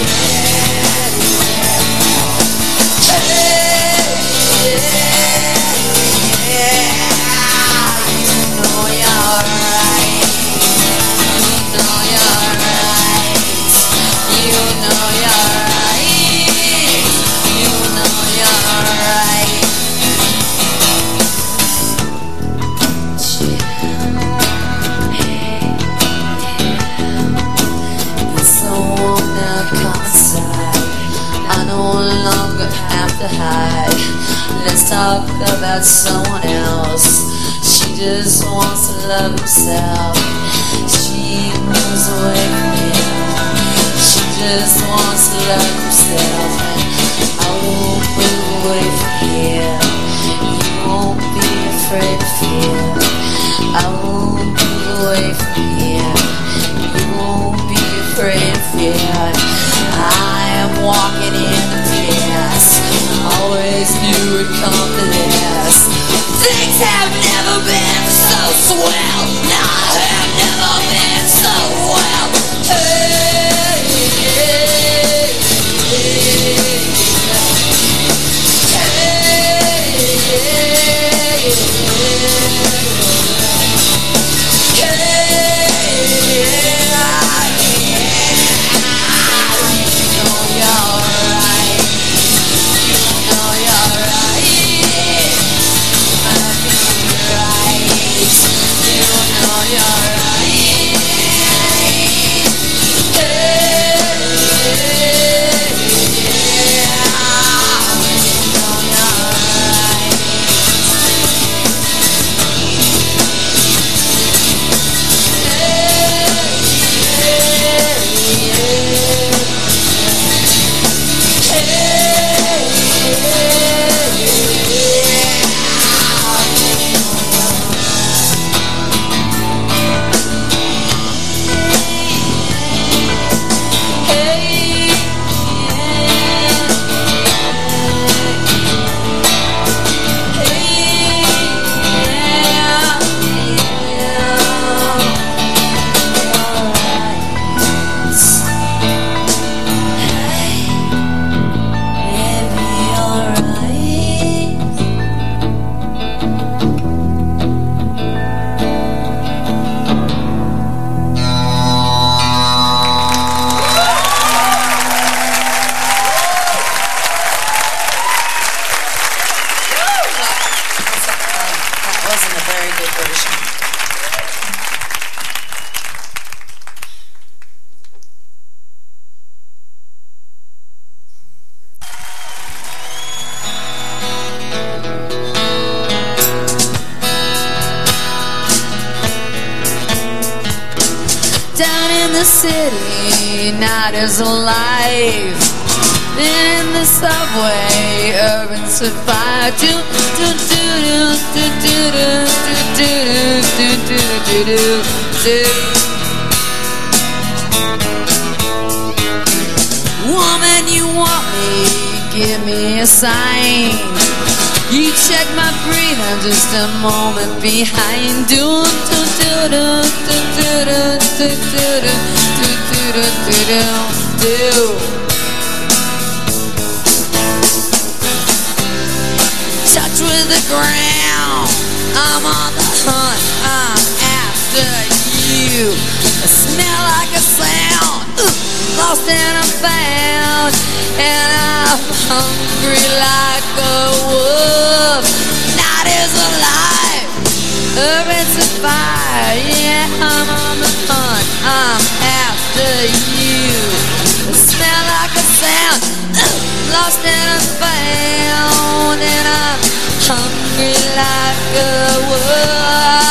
yeah, yeah. You know you're right. You know you're right. You know you're right. You know you're right. It's so warm now, come inside. I no longer have to hide. Let's talk about someone else. She just wants to love herself. She moves away from him. She just wants to love herself. And I won't move away from here. You won't be afraid of fear. I won't move away from here. You won't be afraid of fear. I am walking in the past. Always knew it'd come to this. Things have never been so swell. No, have never been so well. Hey, hey, hey, city, night is alive. In the subway, urban survive. Do do do do do do do do do do do do. Woman, you want me? Give me a sign. You check my breathing, just a moment behind. Do do do do do do do do do do do do do. Touch with the ground. I'm on the hunt. I'm after you. I smell like a sound. Ooh, lost and I'm found, and I'm hungry like lost and found, and I'm hungry like a wolf.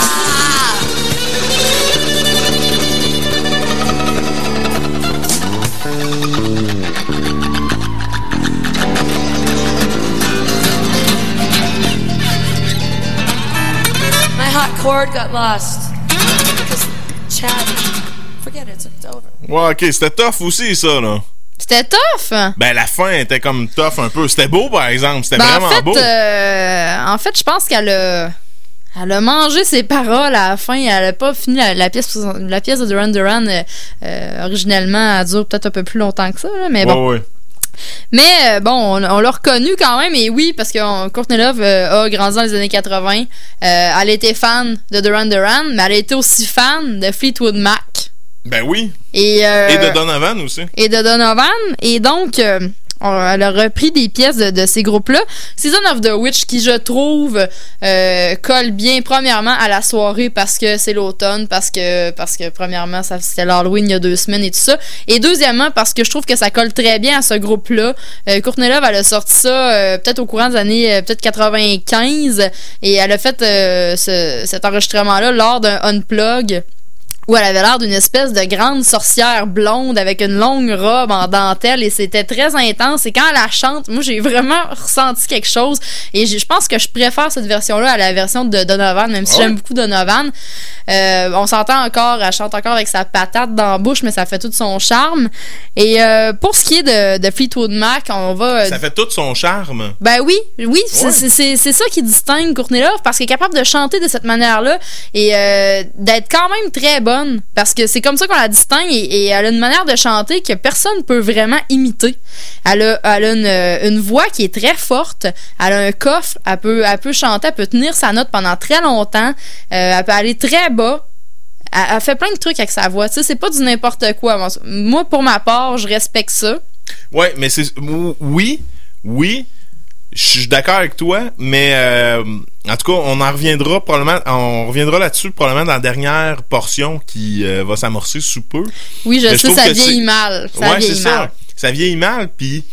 My hot cord got lost. Just chat. Forget it, it's over. Ouais, ok, c'était tough aussi, ça, là. C'était tough! Ben, la fin était comme tough un peu. C'était beau, par exemple. C'était ben, vraiment en fait, beau. Euh, en fait, je pense qu'elle a... Elle a mangé ses paroles à la fin. Elle a pas fini la, la pièce. La pièce de Duran Duran, euh, euh, originellement, elle dure peut-être un peu plus longtemps que ça, là, mais bon. Ouais, ouais. Mais euh, bon, on, on l'a reconnu quand même, et oui, parce que Courtney Love euh, a grandi dans les années quatre-vingts. Euh, elle était fan de Duran Duran, mais elle a été aussi fan de Fleetwood Mac. Ben oui. Et, euh, et de Donovan aussi. Et de Donovan. Et donc, euh, on, elle a repris des pièces de, de ces groupes-là. Season of the Witch, qui je trouve euh, colle bien, premièrement, à la soirée parce que c'est l'automne, parce que, parce que premièrement, ça, c'était l'Halloween il y a deux semaines et tout ça. Et deuxièmement, parce que je trouve que ça colle très bien à ce groupe-là. Euh, Courtney Love, elle a sorti ça euh, peut-être au courant des années euh, peut-être quatre-vingt-quinze, et elle a fait euh, ce, cet enregistrement-là lors d'un Unplug, où elle avait l'air d'une espèce de grande sorcière blonde avec une longue robe en dentelle, et c'était très intense. Et quand elle la chante, moi j'ai vraiment ressenti quelque chose, et je pense que je préfère cette version-là à la version de Donovan, même si oh. j'aime beaucoup Donovan. Euh, on s'entend encore, elle chante encore avec sa patate dans la bouche, mais ça fait tout son charme. Et euh, pour ce qui est de, de Fleetwood Mac, on va... Euh, ça fait tout son charme. Ben oui, oui, ouais. c'est, c'est, c'est, c'est ça qui distingue Courtney Love, parce qu'elle est capable de chanter de cette manière-là et euh, d'être quand même très bonne, parce que c'est comme ça qu'on la distingue, et, et elle a une manière de chanter que personne ne peut vraiment imiter. Elle a, elle a une, une voix qui est très forte, elle a un coffre, elle peut, elle peut chanter, elle peut tenir sa note pendant très longtemps, euh, elle peut aller très bas. Elle, elle fait plein de trucs avec sa voix, tu sais, c'est pas du n'importe quoi. Moi, pour ma part, je respecte ça. Ouais, mais c'est... Oui, oui... Je suis d'accord avec toi, mais euh, en tout cas, on en reviendra probablement, on reviendra là-dessus probablement dans la dernière portion qui euh, va s'amorcer sous peu. Oui, je mais sais, je ça vieillit mal. Ça ouais, vieillit c'est mal. ça. Ça vieillit mal, puis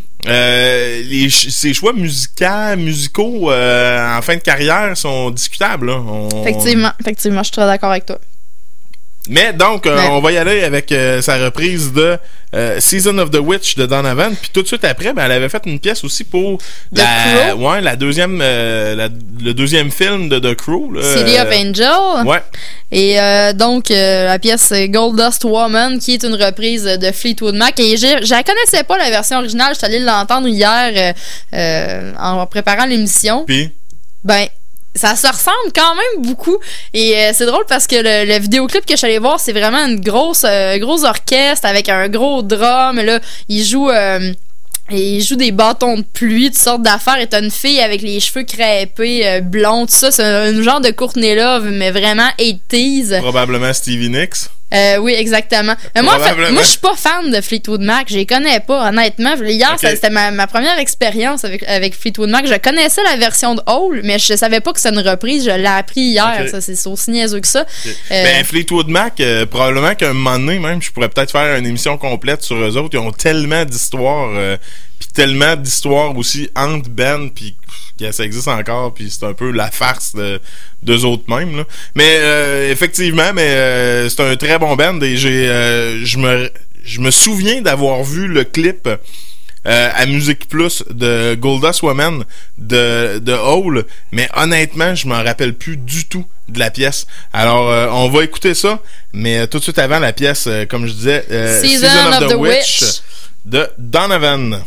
euh, les ces choix musicaux, musicaux euh, en fin de carrière sont discutables. Là. On... Effectivement, effectivement, je suis très d'accord avec toi. Mais donc, euh, ouais. on va y aller avec euh, sa reprise de euh, Season of the Witch de Donovan. Puis tout de suite après, ben, elle avait fait une pièce aussi pour la, ouais, la deuxième, euh, la, le deuxième film de The Crow. Là, City of Angel. Ouais. Et euh, donc, euh, la pièce Goldust Woman, qui est une reprise de Fleetwood Mac. Et je ne connaissais pas la version originale. Je suis allée l'entendre hier euh, euh, en préparant l'émission. Puis? Ben... ça se ressemble quand même beaucoup, et euh, c'est drôle parce que le, le vidéoclip que je suis allée voir, c'est vraiment une grosse euh, gros orchestre avec un gros drum. Là, il joue euh, il joue des bâtons de pluie, toutes sortes d'affaires, et t'as une fille avec les cheveux crêpés, euh, blonds, tout ça. C'est un, un genre de Courtney Love, mais vraiment eighties. Probablement Stevie Nicks. Euh, oui, exactement. Mais moi, en fait, moi, je suis pas fan de Fleetwood Mac. Je les connais pas, honnêtement. Hier, okay. ça, c'était ma, ma première expérience avec, avec Fleetwood Mac. Je connaissais la version de Hole, mais je savais pas que c'était une reprise. Je l'ai appris hier. Okay. Ça, c'est aussi niaiseux que ça. Okay. Euh, ben, Fleetwood Mac, euh, probablement qu'à un moment donné, même, je pourrais peut-être faire une émission complète sur eux autres. Ils ont tellement d'histoires, euh, puis tellement d'histoires aussi entre Ben, puis ça existe encore, puis c'est un peu la farce de d'eux autres mêmes, là. Mais euh, effectivement, mais euh, c'est un très bon band, et j'ai euh, je me je me souviens d'avoir vu le clip euh, à Musique Plus de Goldust Woman de de Hole, mais honnêtement, je m'en rappelle plus du tout de la pièce. Alors euh, on va écouter ça, mais euh, tout de suite avant la pièce, euh, comme je disais, euh, Season, Season of, of the, the Witch, Witch de Donovan.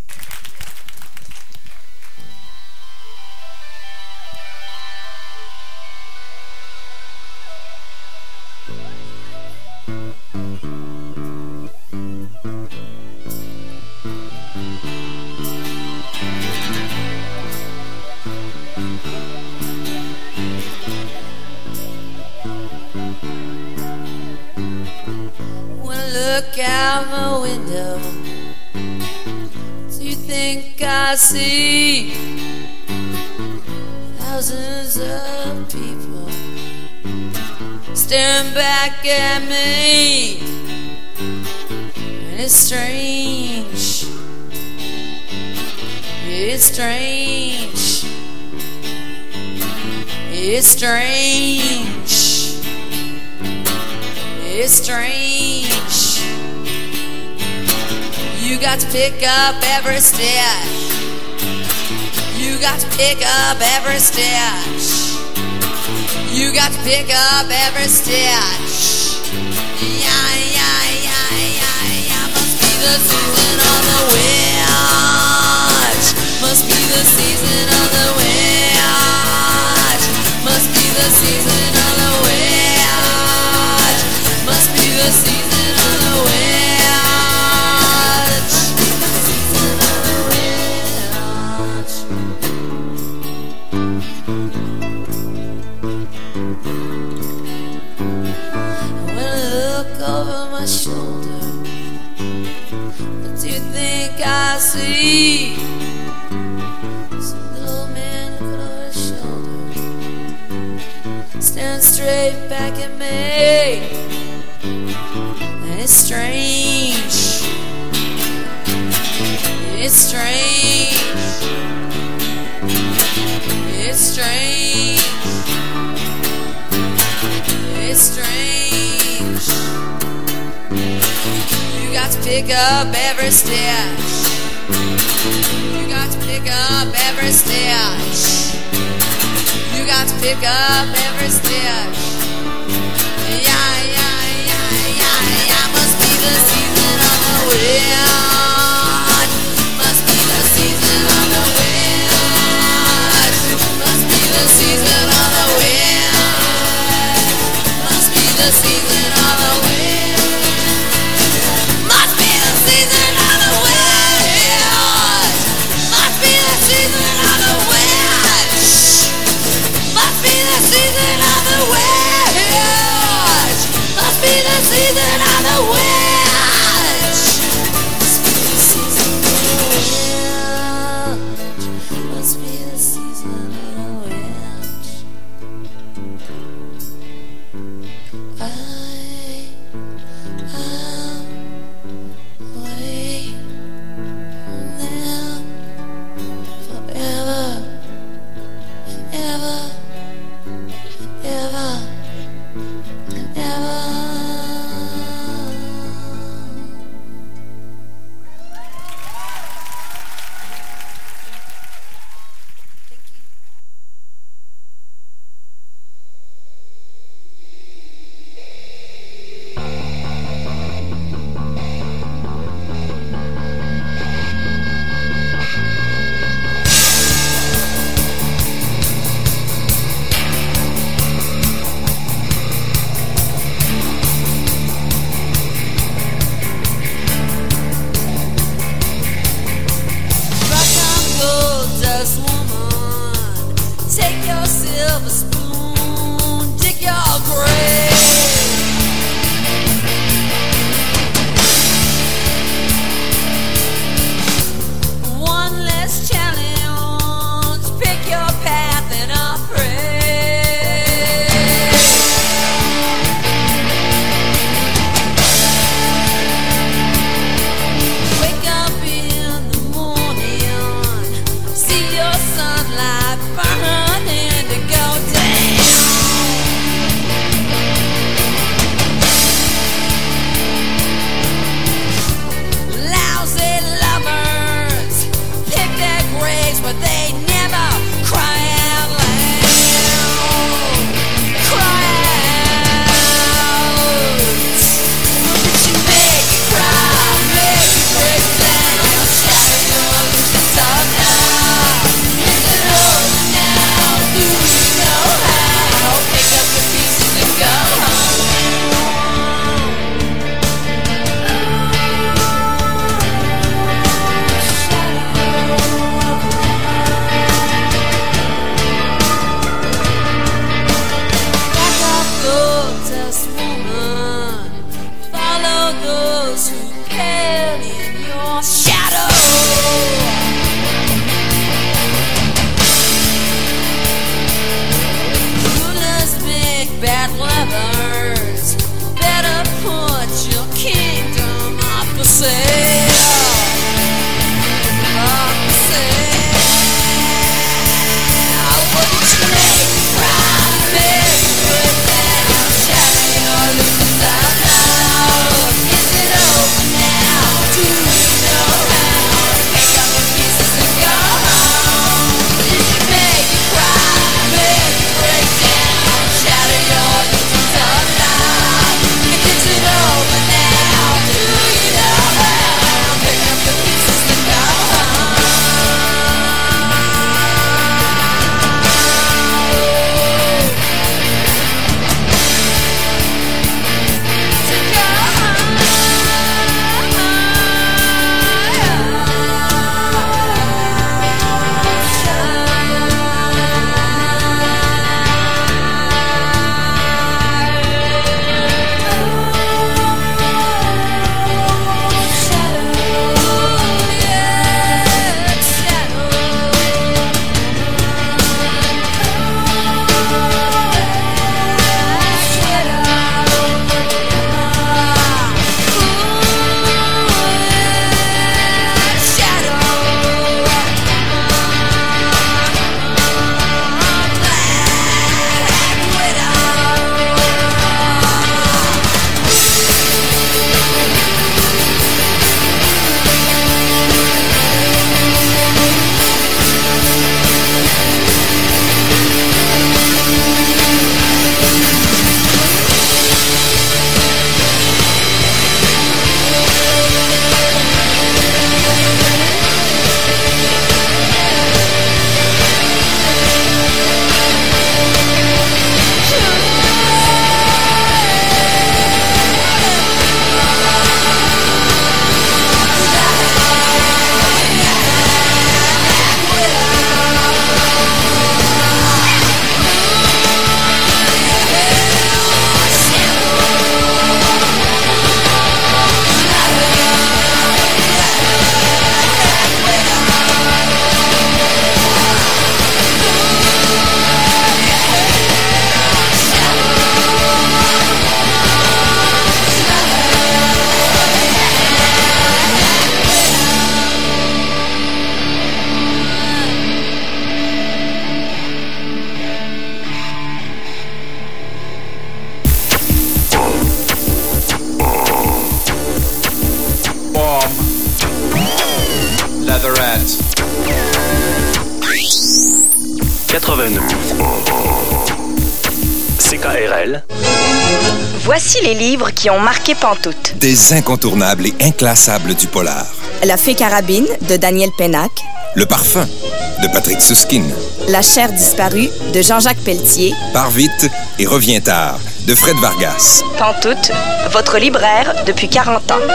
Look out my window, do you think I see thousands of people staring back at me? And it's strange, It's strange. It's strange. It's strange. You got to pick up every step. You got to pick up every stitch. You got to pick up every stitch. Yeah, yeah, yeah, yeah, yeah. Must be the season of the witch. Must be the season of the witch. Must be the season of the witch. Must be the season of the witch. Over my shoulder, what do you think I see? Some little man looking over his shoulder, staring straight back at me. And it's strange. It's strange. It's strange. It's strange. You got to pick up every stitch. You got to pick up every stitch. You got to pick up every stitch. Yeah, yeah, yeah, yeah, yeah. Must be the season of the wind. Must be the season of the wind. Must be the season of the wind. Must be the season of the wind. Sunlight burning to go down. quatre-vingt-neuf. C K R L. Voici les livres qui ont marqué Pantoute. Des incontournables et inclassables du polar. La fée carabine de Daniel Pénac. Le parfum de Patrick Suskind. La chair disparue de Jean-Jacques Pelletier. Pars vite et reviens tard de Fred Vargas. Pantoute, votre libraire depuis quarante ans.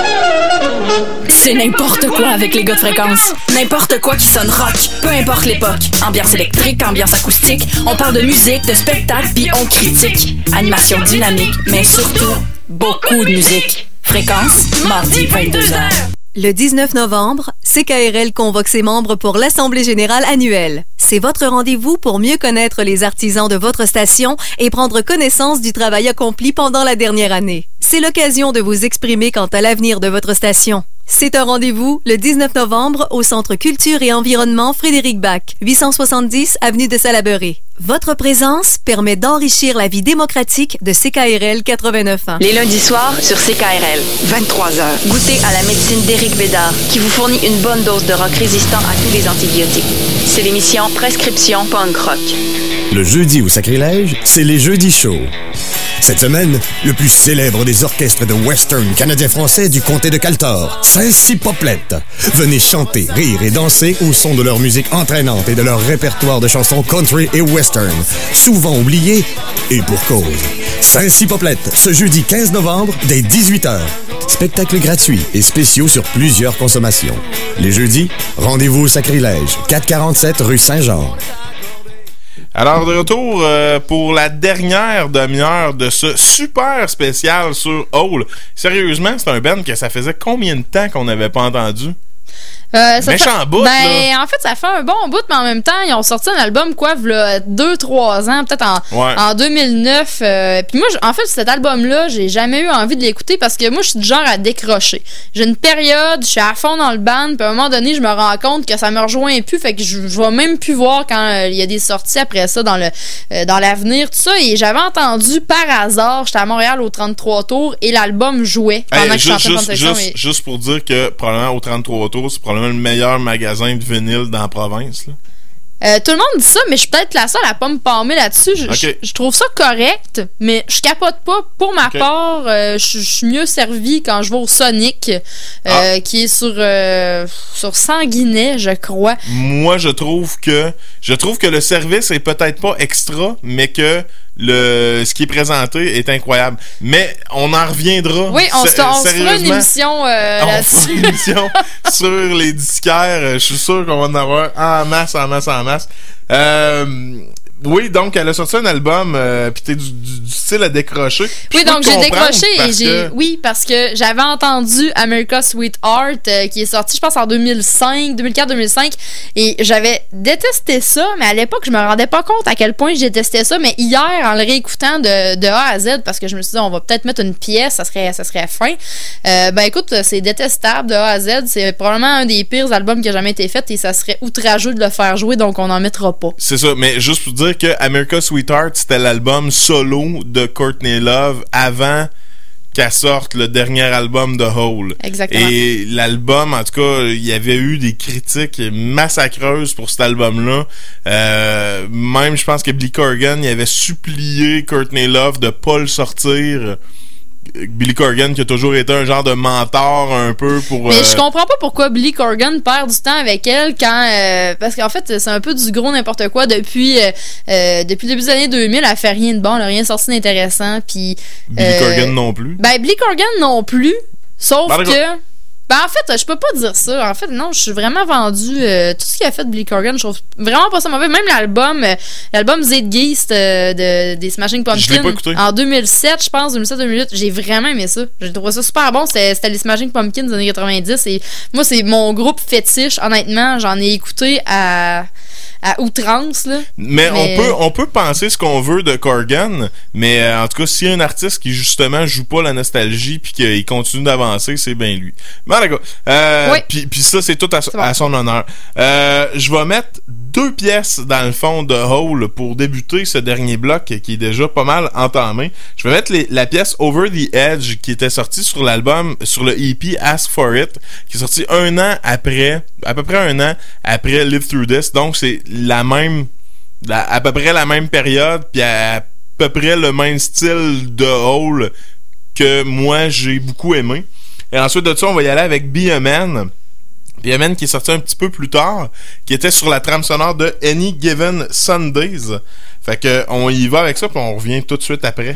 C'est n'importe quoi avec les gars de fréquence. N'importe quoi qui sonne rock, peu importe l'époque. Ambiance électrique, ambiance acoustique. On parle de musique, de spectacle, puis on critique. Animation dynamique, mais surtout, beaucoup de musique. Fréquence, mardi vingt-deux heures. Le dix-neuf novembre, C K R L convoque ses membres pour l'Assemblée générale annuelle. C'est votre rendez-vous pour mieux connaître les artisans de votre station et prendre connaissance du travail accompli pendant la dernière année. C'est l'occasion de vous exprimer quant à l'avenir de votre station. C'est un rendez-vous le dix-neuf novembre au Centre Culture et Environnement Frédéric Bach, huit cent soixante-dix avenue de Salaberry. Votre présence permet d'enrichir la vie démocratique de C K R L quatre-vingt-neuf ans. Les lundis soirs sur C K R L, vingt-trois heures. Goûtez à la médecine d'Éric Bédard, qui vous fournit une bonne dose de rock résistant à tous les antibiotiques. C'est l'émission Prescription Punk Rock. Le jeudi au sacrilège, c'est les jeudis shows. Cette semaine, le plus célèbre des orchestres de western canadien-français du comté de Caltor, Saint-Cypoplette. Venez chanter, rire et danser au son de leur musique entraînante et de leur répertoire de chansons country et western, souvent oubliées et pour cause. Saint-Cypoplette, ce jeudi quinze novembre, dès dix-huit heures. Spectacles gratuits et spéciaux sur plusieurs consommations. Les jeudis, rendez-vous au sacrilège, quatre cent quarante-sept rue Saint-Jean. Alors, de retour euh, pour la dernière demi-heure de ce super spécial sur Hole. Sérieusement, c'est un band que ça faisait combien de temps qu'on n'avait pas entendu? Euh, ça Méchant fait, bout, ben, là. en fait, ça fait un bon bout, mais en même temps, ils ont sorti un album, quoi, v'là deux trois ans, peut-être en, ouais. en deux mille neuf. Euh, Puis moi, en fait, cet album-là, j'ai jamais eu envie de l'écouter parce que moi, je suis du genre à décrocher. J'ai une période, je suis à fond dans le band, puis à un moment donné, je me rends compte que ça me rejoint plus, fait que je, je vais même plus voir quand il euh, y a des sorties après ça dans le euh, dans l'avenir, tout ça. Et j'avais entendu par hasard, j'étais à Montréal au trente-trois tours et l'album jouait pendant hey, que je juste, chantais juste, juste, et... juste pour dire que probablement au trente-trois tours, c'est probablement le meilleur magasin de vinyle dans la province, là. Euh, tout le monde dit ça, mais je suis peut-être la seule à pas me palmer là-dessus. Je, okay. je, je trouve ça correct, mais je capote pas. Pour ma okay. part, euh, je, je suis mieux servi quand je vais au Sonic, euh, ah. qui est sur euh, sur Sanguinet, je crois. Moi, je trouve que je trouve que le service est peut-être pas extra, mais que le ce qui est présenté est incroyable. Mais on en reviendra. Oui, on, se, on se fera une émission euh, on là-dessus. fera une émission sur les disquaires. Je suis sûr qu'on va en avoir en masse, en masse, en masse. Euh, oui, donc elle a sorti un album, euh, puis t'es du, du, du style à décrocher. Oui, donc j'ai décroché et j'ai. Que... Oui, parce que j'avais entendu America's Sweetheart euh, qui est sorti, je pense, en deux mille cinq, deux mille quatre, deux mille cinq, et j'avais détesté ça, mais à l'époque, je me rendais pas compte à quel point je détestais ça. Mais hier, en le réécoutant de, de A à Z, parce que je me suis dit, on va peut-être mettre une pièce, ça serait, ça serait fin. Euh, ben écoute, c'est détestable de A à Z. C'est probablement un des pires albums qui a jamais été fait et ça serait outrageux de le faire jouer, donc on n'en mettra pas. C'est ça, mais juste pour dire que America's Sweetheart, c'était l'album solo de Courtney Love avant qu'elle sorte le dernier album de Hole. Exactement. Et l'album, en tout cas, il y avait eu des critiques massacreuses pour cet album-là. Euh, même, je pense que Billy Corgan, il avait supplié Courtney Love de pas le sortir. Billy Corgan qui a toujours été un genre de mentor un peu pour... Mais euh... je comprends pas pourquoi Billy Corgan perd du temps avec elle quand... Euh, parce qu'en fait, c'est un peu du gros n'importe quoi. Depuis euh, euh, depuis le début des années deux mille, elle fait rien de bon, elle a rien sorti d'intéressant. Puis Billy euh, Corgan non plus. Ben, Billy Corgan non plus, sauf ben, que... Ben, en fait, je peux pas dire ça. En fait, non, je suis vraiment vendu. Euh, tout ce qu'il a fait de Billy Corgan, je trouve vraiment pas ça mauvais. Même l'album, euh, l'album Zeitgeist euh, de, des Smashing Pumpkins. Je l'ai pas écouté. En deux mille sept, je pense, deux mille sept deux mille huit, j'ai vraiment aimé ça. J'ai trouvé ça super bon. C'était, c'était les Smashing Pumpkins des années quatre-vingt-dix. Et moi, c'est mon groupe fétiche. Honnêtement, j'en ai écouté à... à outrance, là. Mais, mais... on peut on peut penser ce qu'on veut de Corgan, mais euh, en tout cas, s'il y a un artiste qui justement joue pas la nostalgie puis qu'il continue d'avancer, c'est bien lui. Bon, d'accord. Euh, oui. Puis puis ça, c'est tout à, c'est bon. à son honneur. Euh, je vais mettre deux pièces dans le fond de Hole pour débuter ce dernier bloc qui est déjà pas mal entamé. Je vais mettre les, la pièce Over the Edge qui était sortie sur l'album, sur le E P Ask For It, qui est sorti un an après, à peu près un an après Live Through This. Donc c'est la même la, à peu près la même période, puis à, à peu près le même style de hall que moi j'ai beaucoup aimé. Et ensuite de ça, on va y aller avec Be a Man. Be a Man qui est sorti un petit peu plus tard, qui était sur la trame sonore de Any Given Sundays. Fait que on y va avec ça, puis on revient tout de suite après.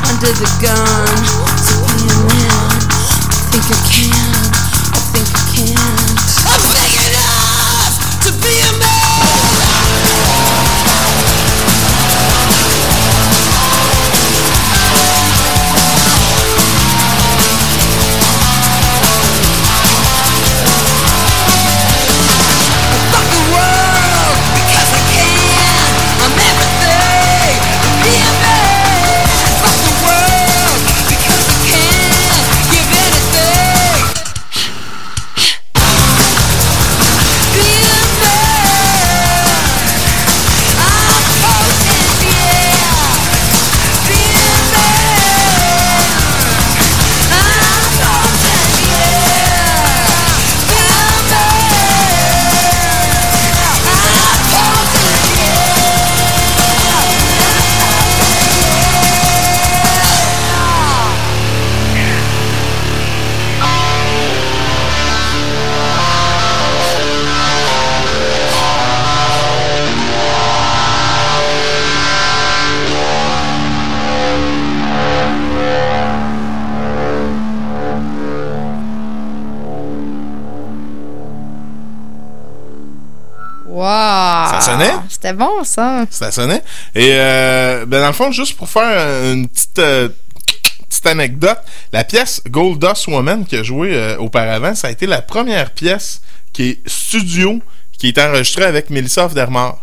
under the gun. To be a man, I think I can, I think I can. I'm big enough to be a man. Ça sonnait? C'était bon, ça. Ça sonnait. Et euh, ben dans le fond, juste pour faire une petite, euh, petite anecdote, la pièce Goldust Woman qui a joué euh, auparavant, ça a été la première pièce qui est studio, qui est enregistrée avec Melissa Aufdermar.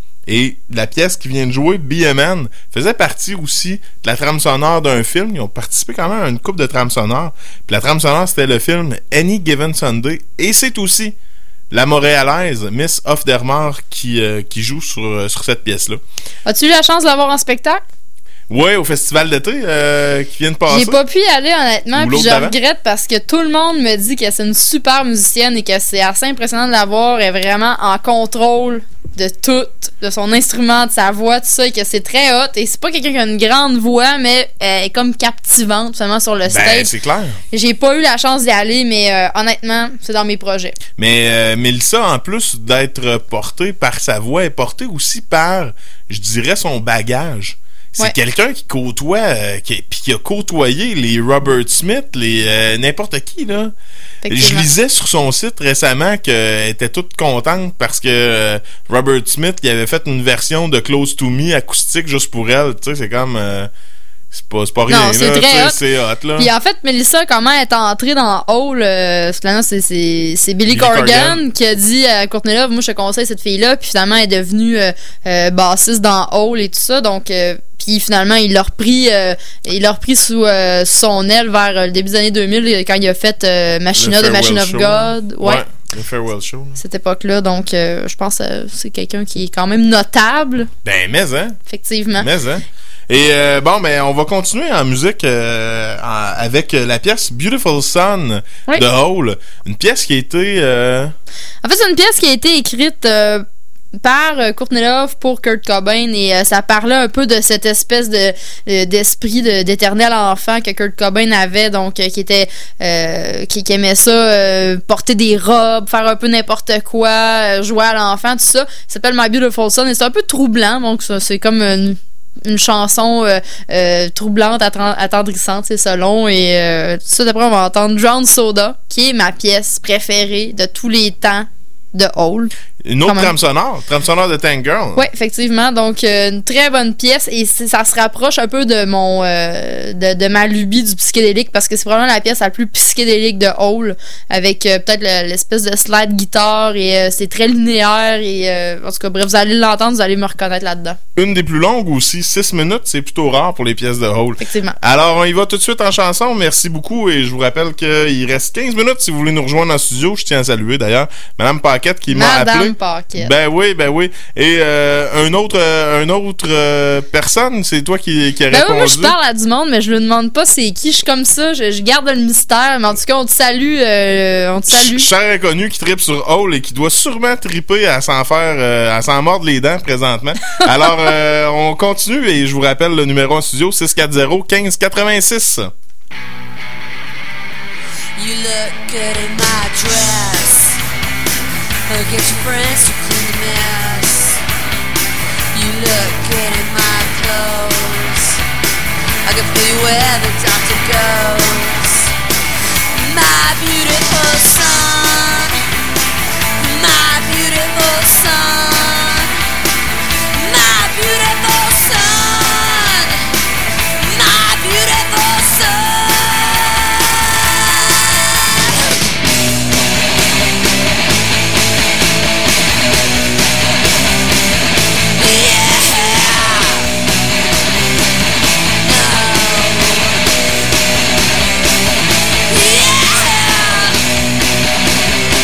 Et la pièce qui vient de jouer, Be a Man, faisait partie aussi de la trame sonore d'un film. Ils ont participé quand même à une couple de trames sonores. Puis la trame sonore, c'était le film Any Given Sunday. Et c'est aussi la Montréalaise, Miss Aufdermar, qui, euh, qui joue sur, sur cette pièce-là. As-tu eu la chance de la voir en spectacle? Oui, au festival d'été euh, qui vient de passer. J'ai pas pu y aller, honnêtement, puis je regrette parce que tout le monde me dit que c'est une super musicienne et que c'est assez impressionnant de la voir. Elle est vraiment en contrôle de tout, de son instrument, de sa voix, tout ça, et que c'est très hot. Et c'est pas quelqu'un qui a une grande voix, mais elle est comme captivante, finalement, sur le stage. Ben, c'est clair. J'ai pas eu la chance d'y aller, mais euh, honnêtement, c'est dans mes projets. Mais euh, Melissa, en plus d'être portée par sa voix, est portée aussi par, je dirais, son bagage. C'est ouais. quelqu'un qui côtoie, euh, qui, puis qui a côtoyé les Robert Smith, les euh, n'importe qui, là. Je lisais sur son site récemment qu'elle était toute contente parce que euh, Robert Smith, il avait fait une version de Close to Me acoustique juste pour elle. Tu sais, c'est comme... Euh, c'est pas, c'est pas rien, non, c'est là, très hot. C'est hot, là. Puis en fait, Melissa, comment elle est entrée dans Hole, euh, c'est, c'est, c'est Billy, Billy Corgan, Corgan qui a dit à Courtney Love, moi je te conseille cette fille-là, puis finalement elle est devenue euh, euh, bassiste dans Hole et tout ça, donc... Euh, puis finalement, il l'a repris, euh, il l'a repris sous euh, son aile vers euh, le début des années deux mille quand il a fait euh, Machina de Machine of God. Ouais. ouais. Le Farewell Show. Là. Cette époque-là, donc euh, je pense que euh, c'est quelqu'un qui est quand même notable. Ben, mais hein. Effectivement. Mais hein. Et euh, bon, ben, on va continuer en musique euh, en, avec la pièce Beautiful Sun oui. de Hole. Une pièce qui a été... Euh... En fait, c'est une pièce qui a été écrite... Euh, par euh, Courtney Love pour Kurt Cobain et euh, ça parlait un peu de cette espèce de euh, d'esprit de, d'éternel enfant que Kurt Cobain avait, donc euh, qui était euh, qui, qui aimait ça euh, porter des robes, faire un peu n'importe quoi, euh, jouer à l'enfant, tout ça. Ça s'appelle My Beautiful Son et c'est un peu troublant, donc ça, c'est comme une une chanson euh, euh, troublante, attend- attendrissante, c'est selon et euh, tout ça. D'après on va entendre Drowned Soda, qui est ma pièce préférée de tous les temps de Hole. Une autre trame sonore, trame sonore de Tank Girl. Oui, effectivement. Donc, euh, une très bonne pièce et ça se rapproche un peu de mon euh, de, de ma lubie du psychédélique parce que c'est vraiment la pièce la plus psychédélique de Hole avec euh, peut-être le, l'espèce de slide guitare et euh, c'est très linéaire et euh, en tout cas, bref, vous allez l'entendre, vous allez me reconnaître là-dedans. Une des plus longues aussi, six minutes, c'est plutôt rare pour les pièces de Hole. Effectivement. Alors, on y va tout de suite en chanson. Merci beaucoup et je vous rappelle qu'il reste quinze minutes si vous voulez nous rejoindre en studio. Je tiens à saluer d'ailleurs Madame Paquette qui Madame m'a appelé. Paquette. Ben oui, ben oui. Et euh, un autre, euh, un autre euh, personne, c'est toi qui, qui a ben répondu. Oui, moi, je parle à du monde, mais je lui demande pas c'est qui. Je suis comme ça, je, je garde le mystère. Mais en tout cas, on te salue. Euh, on te salue. Cher inconnu qui tripe sur Hole et qui doit sûrement triper à s'en faire, euh, à s'en mordre les dents présentement. Alors, euh, on continue et je vous rappelle le numéro en studio six quatre zéro un cinq huit six. You look good in my dress. Oh, get your friends to clean the mess. You look good in my clothes. I can feel you where the doctor goes. My beautiful son, my beautiful son, my beautiful son, my beautiful son. Yeah.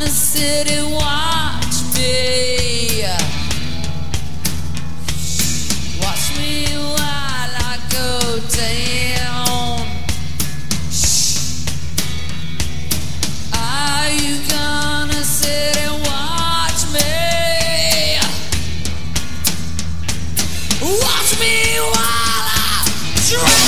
sit and watch me. Watch me while I go down. Are you gonna sit and watch me? Watch me while I drown.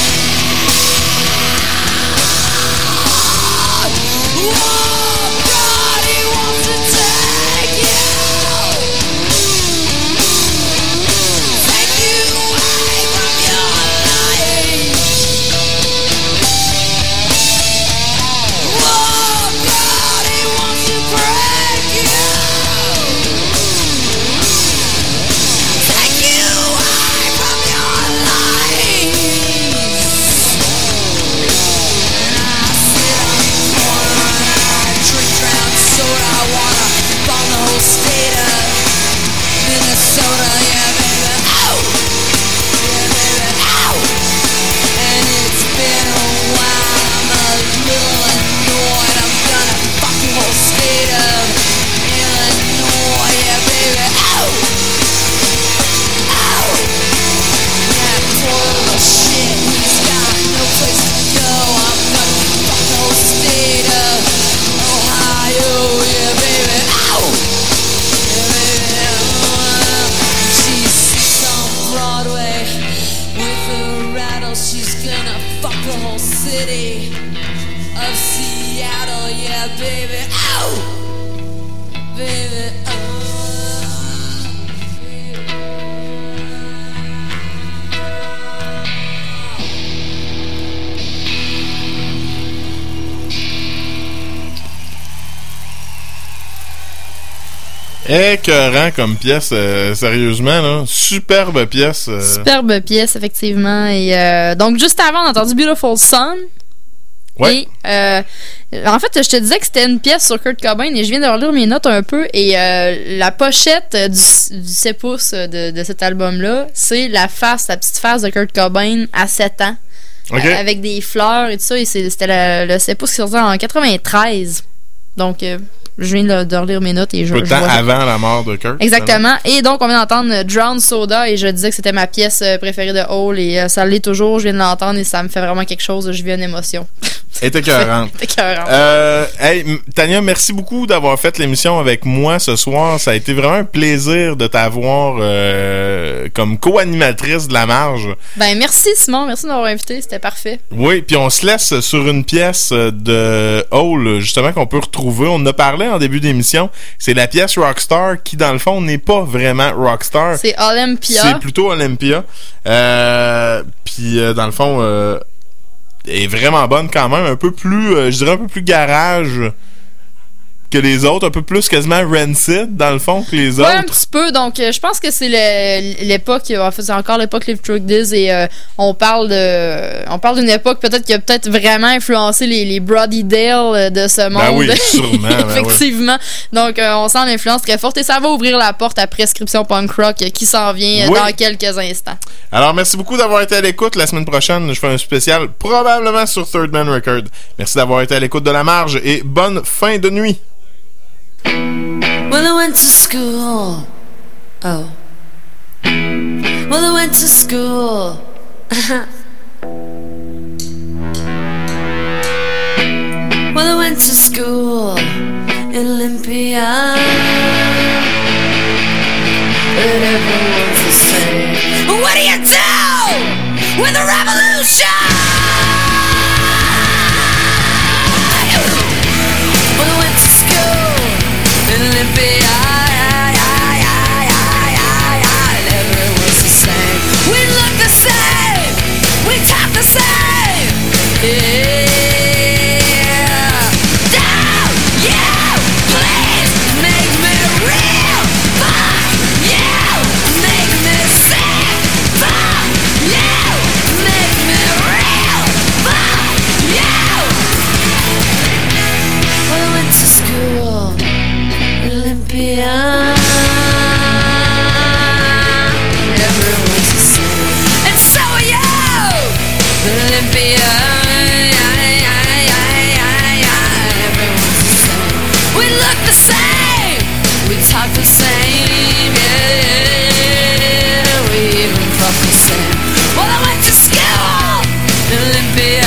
Oh God, he wants to take you, take you away from your life. Oh God, he wants to break you, take you away from your life. And I sit on the corner and I drink drown soda. I wanna bomb the whole state of Minnesota, yeah baby, ow, yeah baby, ow. And it's been a while, I'm a little annoyed. I'm gonna fuck the whole state of Illinois, yeah baby, ow, ow. That poor little shit, he's got no place to go. I'm gonna fuck the whole state of Ohio, yeah baby, ow, yeah baby, ow. She sits on Broadway with a rattle. She's gonna fuck the whole city of Seattle, yeah baby, ow, baby, ow. Écœurant comme pièce, euh, sérieusement, là. Superbe pièce. euh. Superbe pièce, effectivement. Et euh, donc, juste avant, on a entendu Beautiful Sun. Ouais. Et euh, en fait, je te disais que c'était une pièce sur Kurt Cobain et je viens de relire mes notes un peu. Et euh, la pochette du, du sept pouces de, de cet album-là, c'est la face, la petite face de Kurt Cobain à sept ans. Ok. Euh, avec des fleurs et tout ça. Et c'est- c'était le, le sept pouces qui sortait en quatre-vingt-treize. Donc, euh, je viens de, de relire mes notes et je, Peu de je temps vois- avant la mort de Kurt. Exactement. Et donc, on vient d'entendre euh, Drowned Soda et je disais que c'était ma pièce euh, préférée de Hole et euh, ça l'est toujours. Je viens de l'entendre et ça me fait vraiment quelque chose. Je vis une émotion. Elle est écœurante. C'est écœurant. Euh, hey, M- Tania, merci beaucoup d'avoir fait l'émission avec moi ce soir. Ça a été vraiment un plaisir de t'avoir euh, comme co-animatrice de La Marge. Ben, merci Simon. Merci de m'avoir invité. C'était parfait. Oui, puis on se laisse sur une pièce de Hole, justement, qu'on peut retrouver. On en a parlé en début d'émission. C'est la pièce Rockstar qui, dans le fond, n'est pas vraiment Rockstar. C'est Olympia. C'est plutôt Olympia. Euh, puis, euh, dans le fond, euh, est vraiment bonne quand même. Un peu plus, euh, je dirais un peu plus garage que les autres. Un peu plus quasiment Rancid, dans le fond, que les Ouais, un autres. petit peu. Donc, euh, je pense que c'est le- l'époque, en fait, c'est encore l'époque Live Truck Diz et euh, on parle de, on parle d'une époque peut-être qui a peut-être vraiment influencé les, les Brody Dale euh, de ce monde. Ben oui, sûrement. ben oui. Effectivement. Donc, euh, on sent l'influence très forte et ça va ouvrir la porte à Prescription Punk Rock euh, qui s'en vient euh, Oui. dans quelques instants. Alors, merci beaucoup d'avoir été à l'écoute. La semaine prochaine, je fais un spécial probablement sur Third Man Record. Merci d'avoir été à l'écoute de La Marge et bonne fin de nuit. Well, I went to school. Oh. Well, I went to school. Well, I went to school in Olympia. But everyone's the same. What do you do with the revolution? Well, I went to school in Olympia, and everyone's the same. We look the same, we talk the same. Yeah. Don't you please make me real? Fuck you, make me sick. Fuck you, make talk the same, yeah. We even fuck the same. Well, I went to school in Olympia.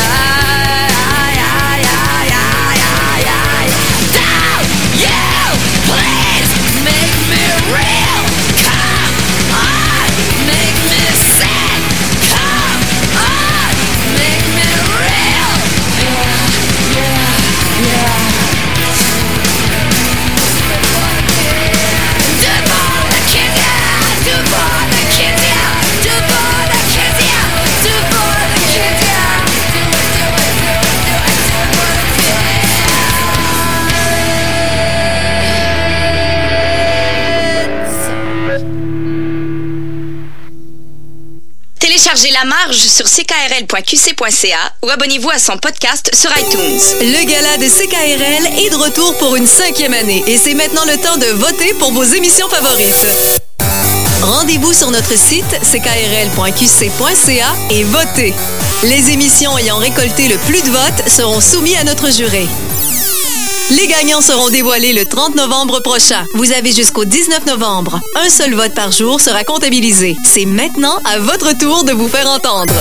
Téléchargez La Marge sur c k r l point q c point c a ou abonnez-vous à son podcast sur iTunes. Le gala de C K R L est de retour pour une cinquième année et c'est maintenant le temps de voter pour vos émissions favorites. Rendez-vous sur notre site c k r l point q c point c a et votez. Les émissions ayant récolté le plus de votes seront soumises à notre jury. Les gagnants seront dévoilés le trente novembre prochain. Vous avez jusqu'au dix-neuf novembre. Un seul vote par jour sera comptabilisé. C'est maintenant à votre tour de vous faire entendre.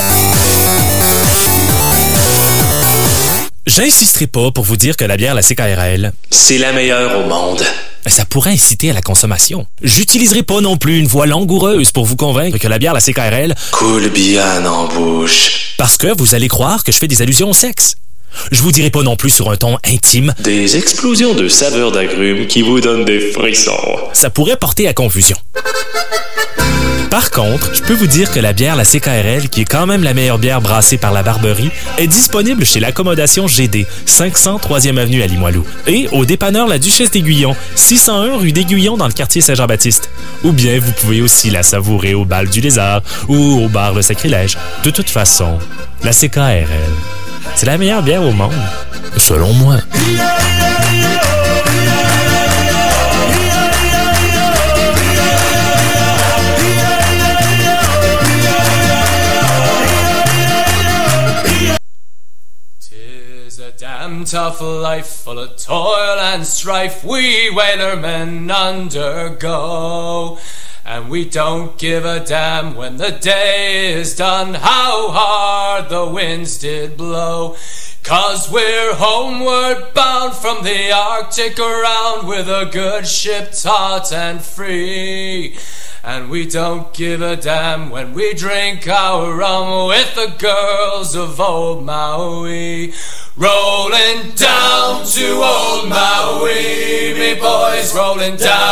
J'insisterai pas pour vous dire que la bière, la C K R L, c'est la meilleure au monde. Ça pourrait inciter à la consommation. J'utiliserai pas non plus une voix langoureuse pour vous convaincre que la bière, la C K R L, coule bien en bouche. Parce que vous allez croire que je fais des allusions au sexe. Je vous dirai pas non plus sur un ton intime des explosions de saveurs d'agrumes qui vous donnent des frissons. Ça pourrait porter à confusion. Par contre, je peux vous dire que la bière, la C K R L, qui est quand même la meilleure bière brassée par la Barberie, est disponible chez l'Accommodation G D, cinq cents troisième avenue à Limoilou, et au dépanneur La Duchesse d'Aiguillon, six cent un rue d'Aiguillon dans le quartier Saint-Jean-Baptiste. Ou bien vous pouvez aussi la savourer au Bal du Lézard ou au bar Le Sacrilège. De toute façon, la C K R L, c'est la meilleure bière au monde, selon moi. Tis a damn tough life full of toil and strife we whalermen undergo. And we don't give a damn when the day is done how hard the winds did blow. 'Cause we're homeward bound from the Arctic around with a good ship taut and free. And we don't give a damn when we drink our rum with the girls of old Maui. Rolling down to old Maui, me boys, rolling down.